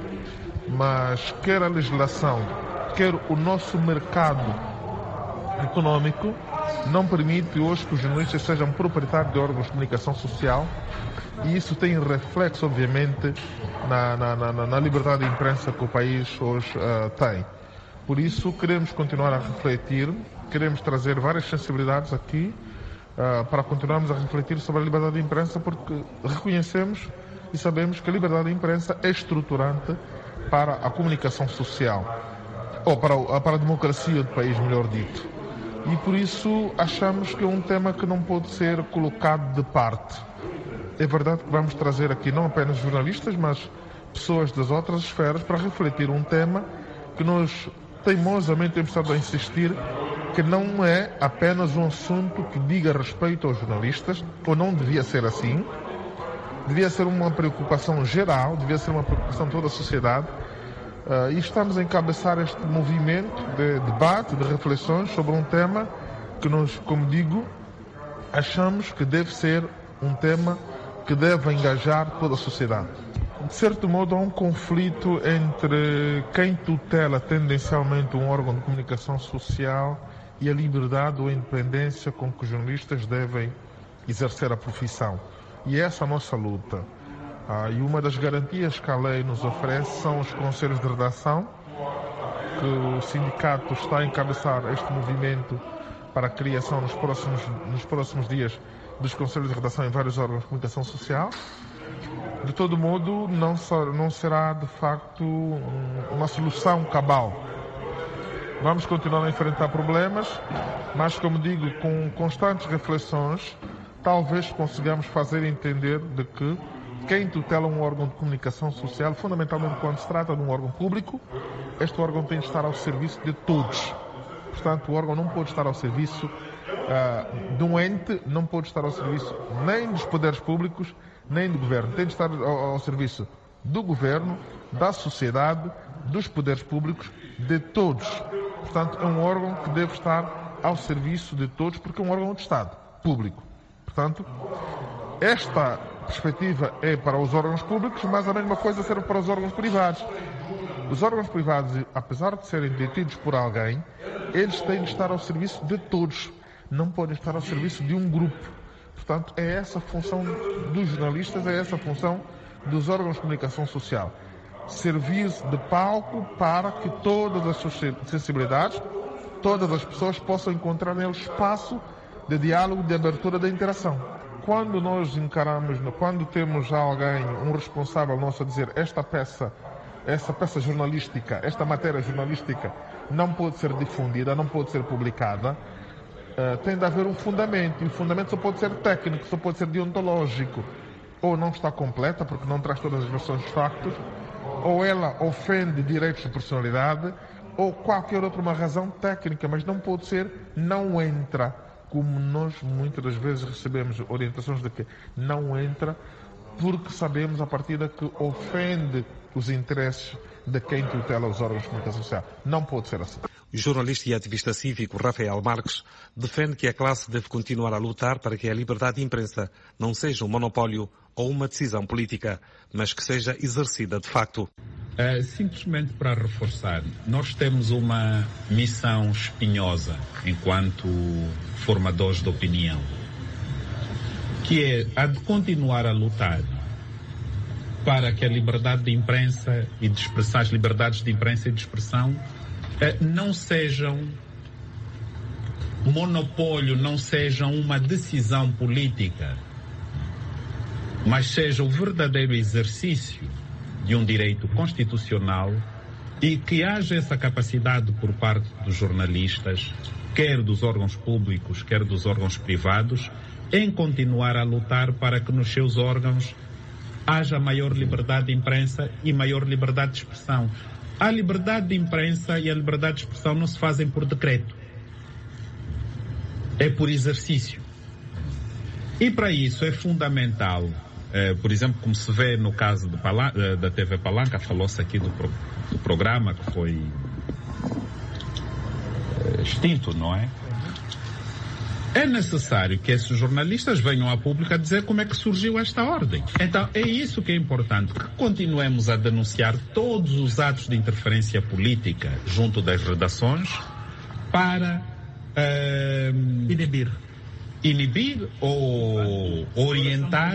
Speaker 5: mas quer a legislação, quer o nosso mercado econômico não permite hoje que os jornalistas sejam proprietários de órgãos de comunicação social e isso tem reflexo, obviamente, na, na, na, na liberdade de imprensa que o país hoje uh, tem. Por isso, queremos continuar a refletir, queremos trazer várias sensibilidades aqui, Uh, para continuarmos a refletir sobre a liberdade de imprensa, porque reconhecemos e sabemos que a liberdade de imprensa é estruturante para a comunicação social, ou para, o, para a democracia do país, melhor dito. E por isso achamos que é um tema que não pode ser colocado de parte. É verdade que vamos trazer aqui não apenas jornalistas, mas pessoas das outras esferas para refletir um tema que nós teimosamente temos estado a insistir que não é apenas um assunto que diga respeito aos jornalistas, ou não devia ser assim, devia ser uma preocupação geral, devia ser uma preocupação de toda a sociedade, uh, e estamos a encabeçar este movimento de debate, de reflexões sobre um tema que nós, como digo, achamos que deve ser um tema que deve engajar toda a sociedade. De certo modo, há um conflito entre quem tutela tendencialmente um órgão de comunicação social e a liberdade ou a independência com que os jornalistas devem exercer a profissão. E essa é a nossa luta. Ah, e uma das garantias que a lei nos oferece são os conselhos de redação, que o sindicato está a encabeçar este movimento para a criação nos próximos, nos próximos dias dos conselhos de redação em vários órgãos de comunicação social. De todo modo, não, só, não será de facto uma solução cabal. Vamos continuar a enfrentar problemas, mas, como digo, com constantes reflexões, talvez consigamos fazer entender de que quem tutela um órgão de comunicação social, fundamentalmente quando se trata de um órgão público, este órgão tem de estar ao serviço de todos. Portanto, o órgão não pode estar ao serviço uh, de um ente, não pode estar ao serviço nem dos poderes públicos, nem do governo. Tem de estar ao, ao serviço do governo, da sociedade, dos poderes públicos, de todos. Portanto, é um órgão que deve estar ao serviço de todos, porque é um órgão de Estado, público. Portanto, esta perspectiva é para os órgãos públicos, mas a mesma coisa serve para os órgãos privados. Os órgãos privados, apesar de serem detidos por alguém, eles têm de estar ao serviço de todos. Não podem estar ao serviço de um grupo. Portanto, é essa a função dos jornalistas, é essa a função dos órgãos de comunicação social. Servir de palco para que todas as suas sensibilidades, todas as pessoas possam encontrar nele espaço de diálogo, de abertura, de interação. Quando nós encaramos, quando temos alguém, um responsável nosso a dizer esta peça, essa peça jornalística, esta matéria jornalística não pode ser difundida, não pode ser publicada, uh, tem de haver um fundamento, e o fundamento só pode ser técnico, só pode ser deontológico. Ou não está completa, porque não traz todas as versões dos factos, ou ela ofende direitos de personalidade, ou qualquer outra uma razão técnica, mas não pode ser, não entra, como nós muitas das vezes recebemos orientações de que não entra, porque sabemos a partir de que ofende os interesses de quem tutela os órgãos de comunicação social. Não pode ser assim.
Speaker 15: O jornalista e ativista cívico Rafael Marques defende que a classe deve continuar a lutar para que a liberdade de imprensa não seja um monopólio ou uma decisão política, mas que seja exercida de facto.
Speaker 6: É, simplesmente para reforçar, nós temos uma missão espinhosa enquanto formadores de opinião, que é a de continuar a lutar para que a liberdade de imprensa e de expressão, as liberdades de imprensa e de expressão eh, não sejam monopólio, não sejam uma decisão política, mas seja o verdadeiro exercício de um direito constitucional e que haja essa capacidade por parte dos jornalistas, quer dos órgãos públicos, quer dos órgãos privados, em continuar a lutar para que nos seus órgãos haja maior liberdade de imprensa e maior liberdade de expressão. A liberdade de imprensa e a liberdade de expressão não se fazem por decreto. É por exercício. E para isso é fundamental, eh, por exemplo, como se vê no caso de Palan- da T V Palanca, falou-se aqui do, pro- do programa que foi eh, extinto, não é? É necessário que esses jornalistas venham à público a dizer como é que surgiu esta ordem. Então, é isso que é importante, que continuemos a denunciar todos os atos de interferência política junto das redações para uh, inibir. inibir ou orientar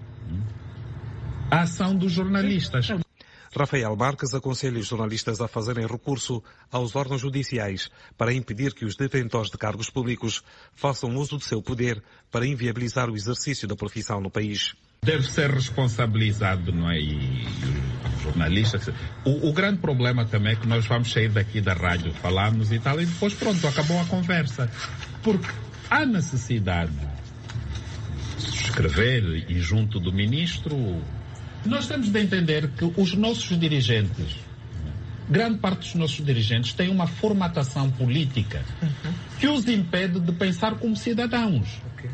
Speaker 6: a ação dos jornalistas.
Speaker 15: Rafael Marques aconselha os jornalistas a fazerem recurso aos órgãos judiciais para impedir que os detentores de cargos públicos façam uso do seu poder para inviabilizar o exercício da profissão no país.
Speaker 6: Deve ser responsabilizado, não é? E os jornalistas. O, o grande problema também é que nós vamos sair daqui da rádio, falamos e tal, e depois pronto, acabou a conversa. Porque há necessidade de escrever e junto do ministro. Nós temos de entender que os nossos dirigentes, grande parte dos nossos dirigentes, têm uma formatação política uhum. que os impede de pensar como cidadãos. Okay.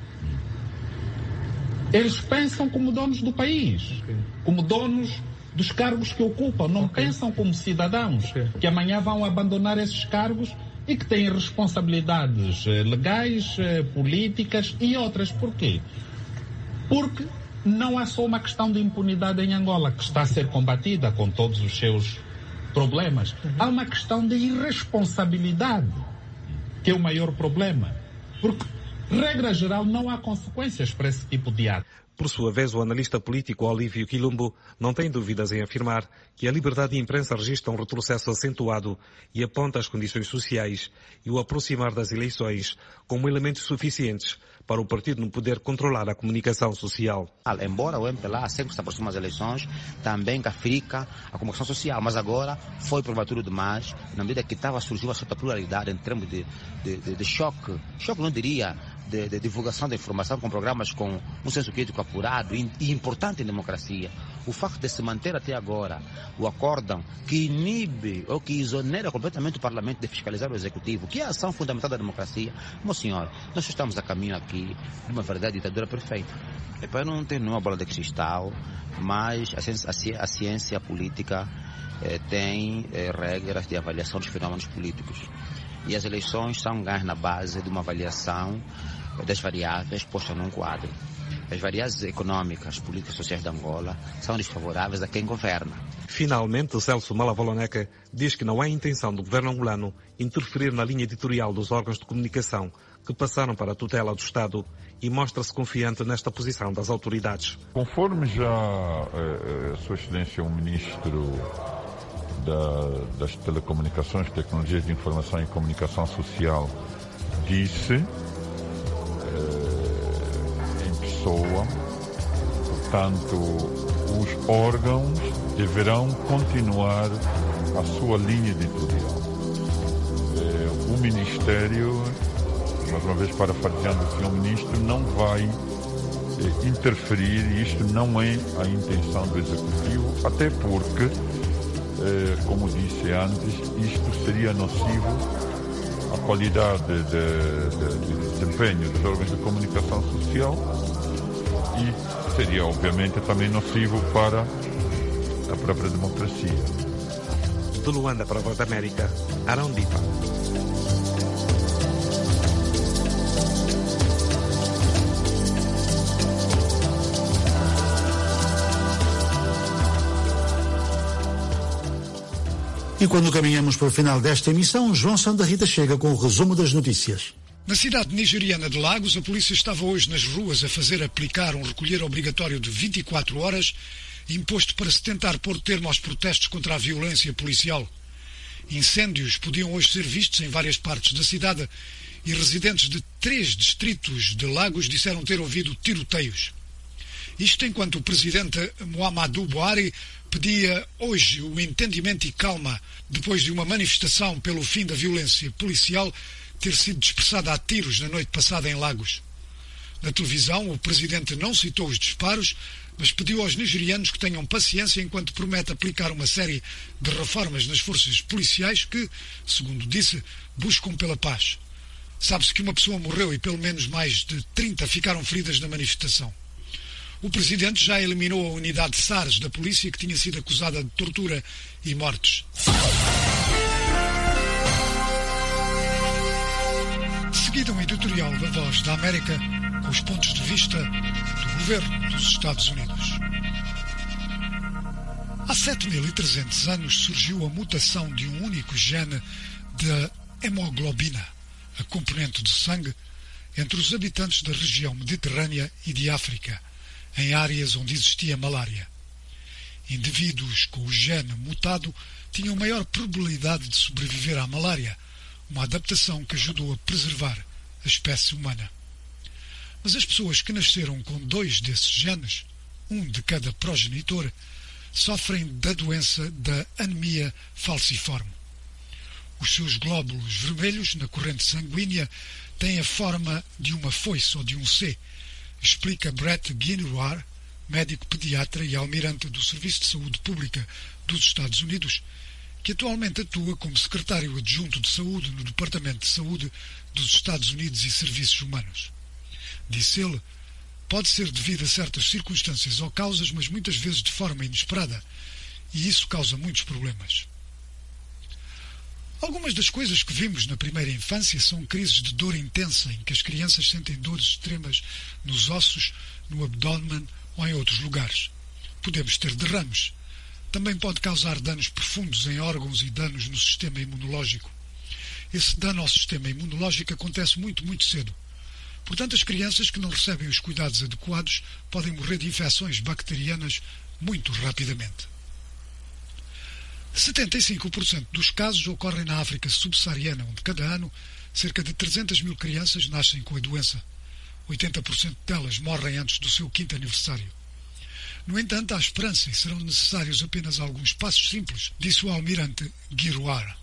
Speaker 6: Eles pensam como donos do país, okay. como donos dos cargos que ocupam, não okay. pensam como cidadãos, okay. que amanhã vão abandonar esses cargos e que têm responsabilidades legais, políticas e outras. Por quê? Porque não há só uma questão de impunidade em Angola, que está a ser combatida com todos os seus problemas. Uhum. Há uma questão de irresponsabilidade, que é o maior problema. Porque, regra geral, não há consequências para esse tipo de ato.
Speaker 15: Por sua vez, o analista político Olívio Quilombo não tem dúvidas em afirmar que a liberdade de imprensa registra um retrocesso acentuado e aponta as condições sociais e o aproximar das eleições como elementos suficientes para o partido no poder controlar a comunicação social.
Speaker 7: Embora o M P L A sempre se aproxima das eleições, também cafrica a comunicação social, mas agora foi prematuro demais, na medida que estava surgindo uma certa pluralidade em termos de, de, de, de choque, choque não diria, de, de divulgação da informação com programas com um senso crítico apurado e, e importante em democracia. O facto de se manter até agora o acórdão que inibe ou que exonera completamente o Parlamento de fiscalizar o Executivo, que é a ação fundamental da democracia, meu senhor, nós estamos a caminho aqui de uma verdadeira ditadura perfeita. Eu não tenho nenhuma bola de cristal, mas a ciência, a ciência política eh, tem eh, regras de avaliação dos fenômenos políticos. E as eleições são ganhas na base de uma avaliação das variáveis postas num quadro. As variáveis econômicas, políticas e sociais de Angola são desfavoráveis a quem governa.
Speaker 15: Finalmente, Celso Malavoloneca diz que não há intenção do governo angolano interferir na linha editorial dos órgãos de comunicação que passaram para a tutela do Estado e mostra-se confiante nesta posição das autoridades.
Speaker 17: Conforme já eh, a Sua Excelência, o Ministro da, das Telecomunicações, Tecnologias de Informação e Comunicação Social, disse, eh, em pessoa, portanto, os órgãos deverão continuar a sua linha editorial. Eh, o Ministério, mais uma vez parafraseando o senhor Ministro, não vai eh, interferir, e isto não é a intenção do Executivo, até porque, eh, como disse antes, isto seria nocivo à qualidade de, de, de desempenho dos órgãos de comunicação social e seria, obviamente, também nocivo para a própria democracia.
Speaker 15: De Luanda para a Voz da América, Arão Dipa.
Speaker 2: E quando caminhamos para o final desta emissão, João Santa Rita chega com o resumo das notícias.
Speaker 18: Na cidade nigeriana de Lagos, a polícia estava hoje nas ruas a fazer aplicar um recolher obrigatório de vinte e quatro horas, imposto para se tentar pôr termo aos protestos contra a violência policial. Incêndios podiam hoje ser vistos em várias partes da cidade e residentes de três distritos de Lagos disseram ter ouvido tiroteios. Isto enquanto o presidente Muhammadu Buhari pedia hoje o entendimento e calma depois de uma manifestação pelo fim da violência policial ter sido dispersada a tiros na noite passada em Lagos. Na televisão, o presidente não citou os disparos, mas pediu aos nigerianos que tenham paciência enquanto promete aplicar uma série de reformas nas forças policiais que, segundo disse, buscam pela paz. Sabe-se que uma pessoa morreu e pelo menos mais de trinta ficaram feridas na manifestação. O presidente já eliminou a unidade SARS da polícia, que tinha sido acusada de tortura e mortes. De seguida, um editorial da Voz da América com os pontos de vista do governo dos Estados Unidos. Há sete mil e trezentos anos surgiu a mutação de um único gene da hemoglobina, a componente do sangue, entre os habitantes da região mediterrânea e de África, em áreas onde existia malária. Indivíduos com o gene mutado tinham maior probabilidade de sobreviver à malária, uma adaptação que ajudou a preservar a espécie humana. Mas as pessoas que nasceram com dois desses genes, um de cada progenitor, sofrem da doença da anemia falciforme. Os seus glóbulos vermelhos na corrente sanguínea têm a forma de uma foice ou de um C, explica Brett Guinouar, médico pediatra e almirante do Serviço de Saúde Pública dos Estados Unidos, que atualmente atua como secretário adjunto de saúde no Departamento de Saúde dos Estados Unidos e Serviços Humanos. Disse ele, pode ser devido a certas circunstâncias ou causas, mas muitas vezes de forma inesperada, e isso causa muitos problemas. Algumas das coisas que vimos na primeira infância são crises de dor intensa, em que as crianças sentem dores extremas nos ossos, no abdômen ou em outros lugares. Podemos ter derrames. Também pode causar danos profundos em órgãos e danos no sistema imunológico. Esse dano ao sistema imunológico acontece muito, muito cedo. Portanto, as crianças que não recebem os cuidados adequados podem morrer de infecções bacterianas muito rapidamente. setenta e cinco por cento dos casos ocorrem na África subsaariana, onde cada ano cerca de trezentas mil crianças nascem com a doença. oitenta por cento delas morrem antes do seu quinto aniversário. No entanto, há esperança e serão necessários apenas alguns passos simples, disse o almirante Girouard.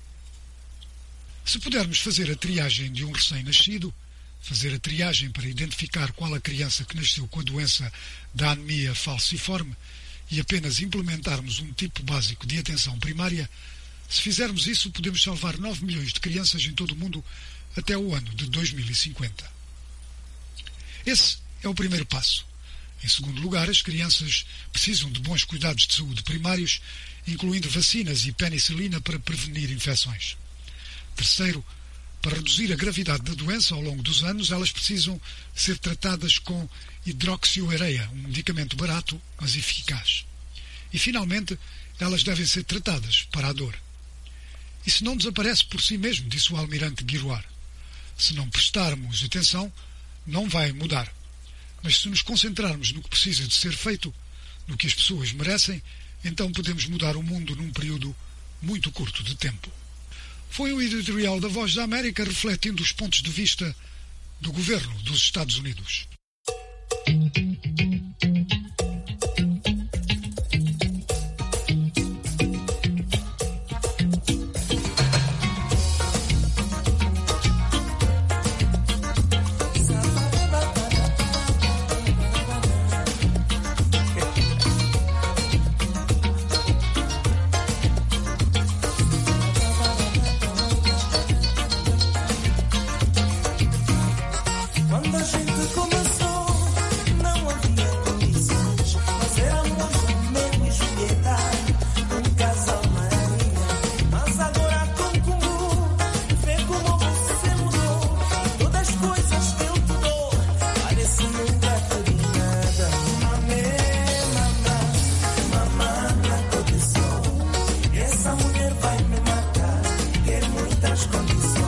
Speaker 18: Se pudermos fazer a triagem de um recém-nascido, fazer a triagem para identificar qual a criança que nasceu com a doença da anemia falciforme e apenas implementarmos um tipo básico de atenção primária, se fizermos isso, podemos salvar nove milhões de crianças em todo o mundo até o ano de dois mil e cinquenta. Esse é o primeiro passo. Em segundo lugar, as crianças precisam de bons cuidados de saúde primários, incluindo vacinas e penicilina para prevenir infecções. Terceiro, para reduzir a gravidade da doença ao longo dos anos, elas precisam ser tratadas com hidroxiureia, um medicamento barato, mas eficaz. E, finalmente, elas devem ser tratadas para a dor. Isso não desaparece por si mesmo, disse o almirante Girouard. Se não prestarmos atenção, não vai mudar. Mas se nos concentrarmos no que precisa de ser feito, no que as pessoas merecem, então podemos mudar o mundo num período muito curto de tempo. Foi o editorial da Voz da América refletindo os pontos de vista do governo dos Estados Unidos.
Speaker 9: Quando a gente começou, não havia condições, mas éramos Romeu e Julieta, um casal Maria. Mas agora com comum, vê como você mudou, e todas as coisas que eu te dou, parece nunca ter nada. Mamê, mamá, mamá, minha condição, essa mulher vai me matar, quer muitas condições.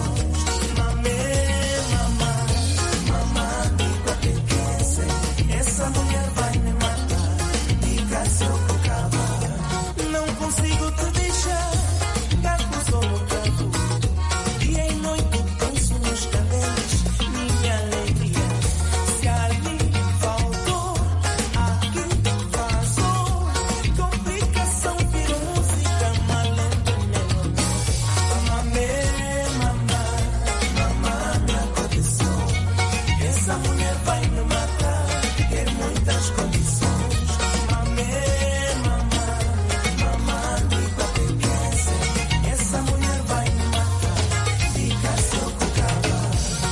Speaker 9: Essa mulher vai me matar, diga se eu vou acabar. Não consigo te deixar, gato só no canto. Dia e noite penso nos cabelos, minha alegria. Se ali faltou, aqui vazou. Complicação virou música, malento meu amor. Mamê, mamá, mamá, minha condição. Essa mulher vai me matar. Muitas condições, mamê, mamá, mamá, diga o que quer ser. Essa mulher vai me matar, diga se eu vou acabar.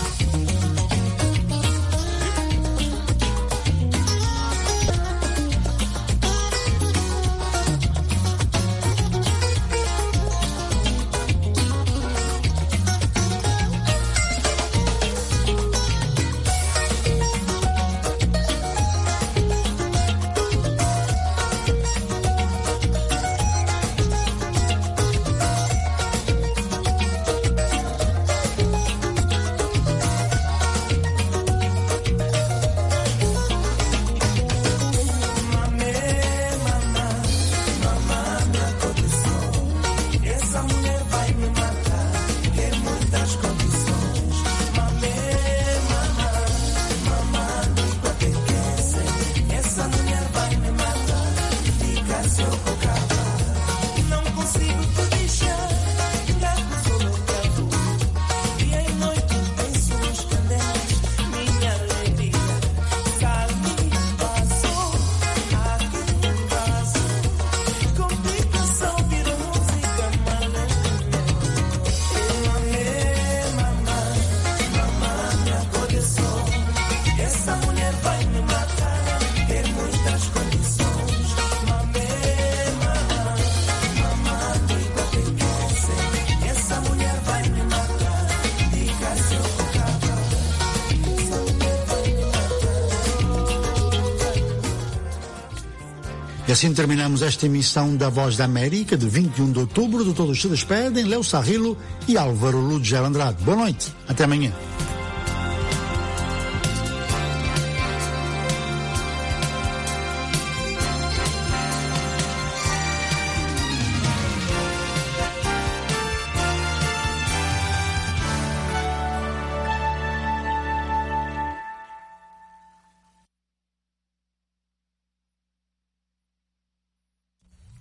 Speaker 2: E assim terminamos esta emissão da Voz da América de vinte e um de outubro. De Todos se despedem Léo Sarrilo e Álvaro Ludger Andrade. Boa noite, até amanhã.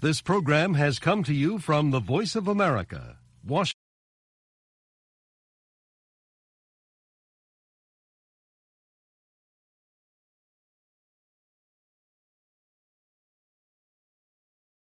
Speaker 10: This program has come to you from the Voice of America, Washington.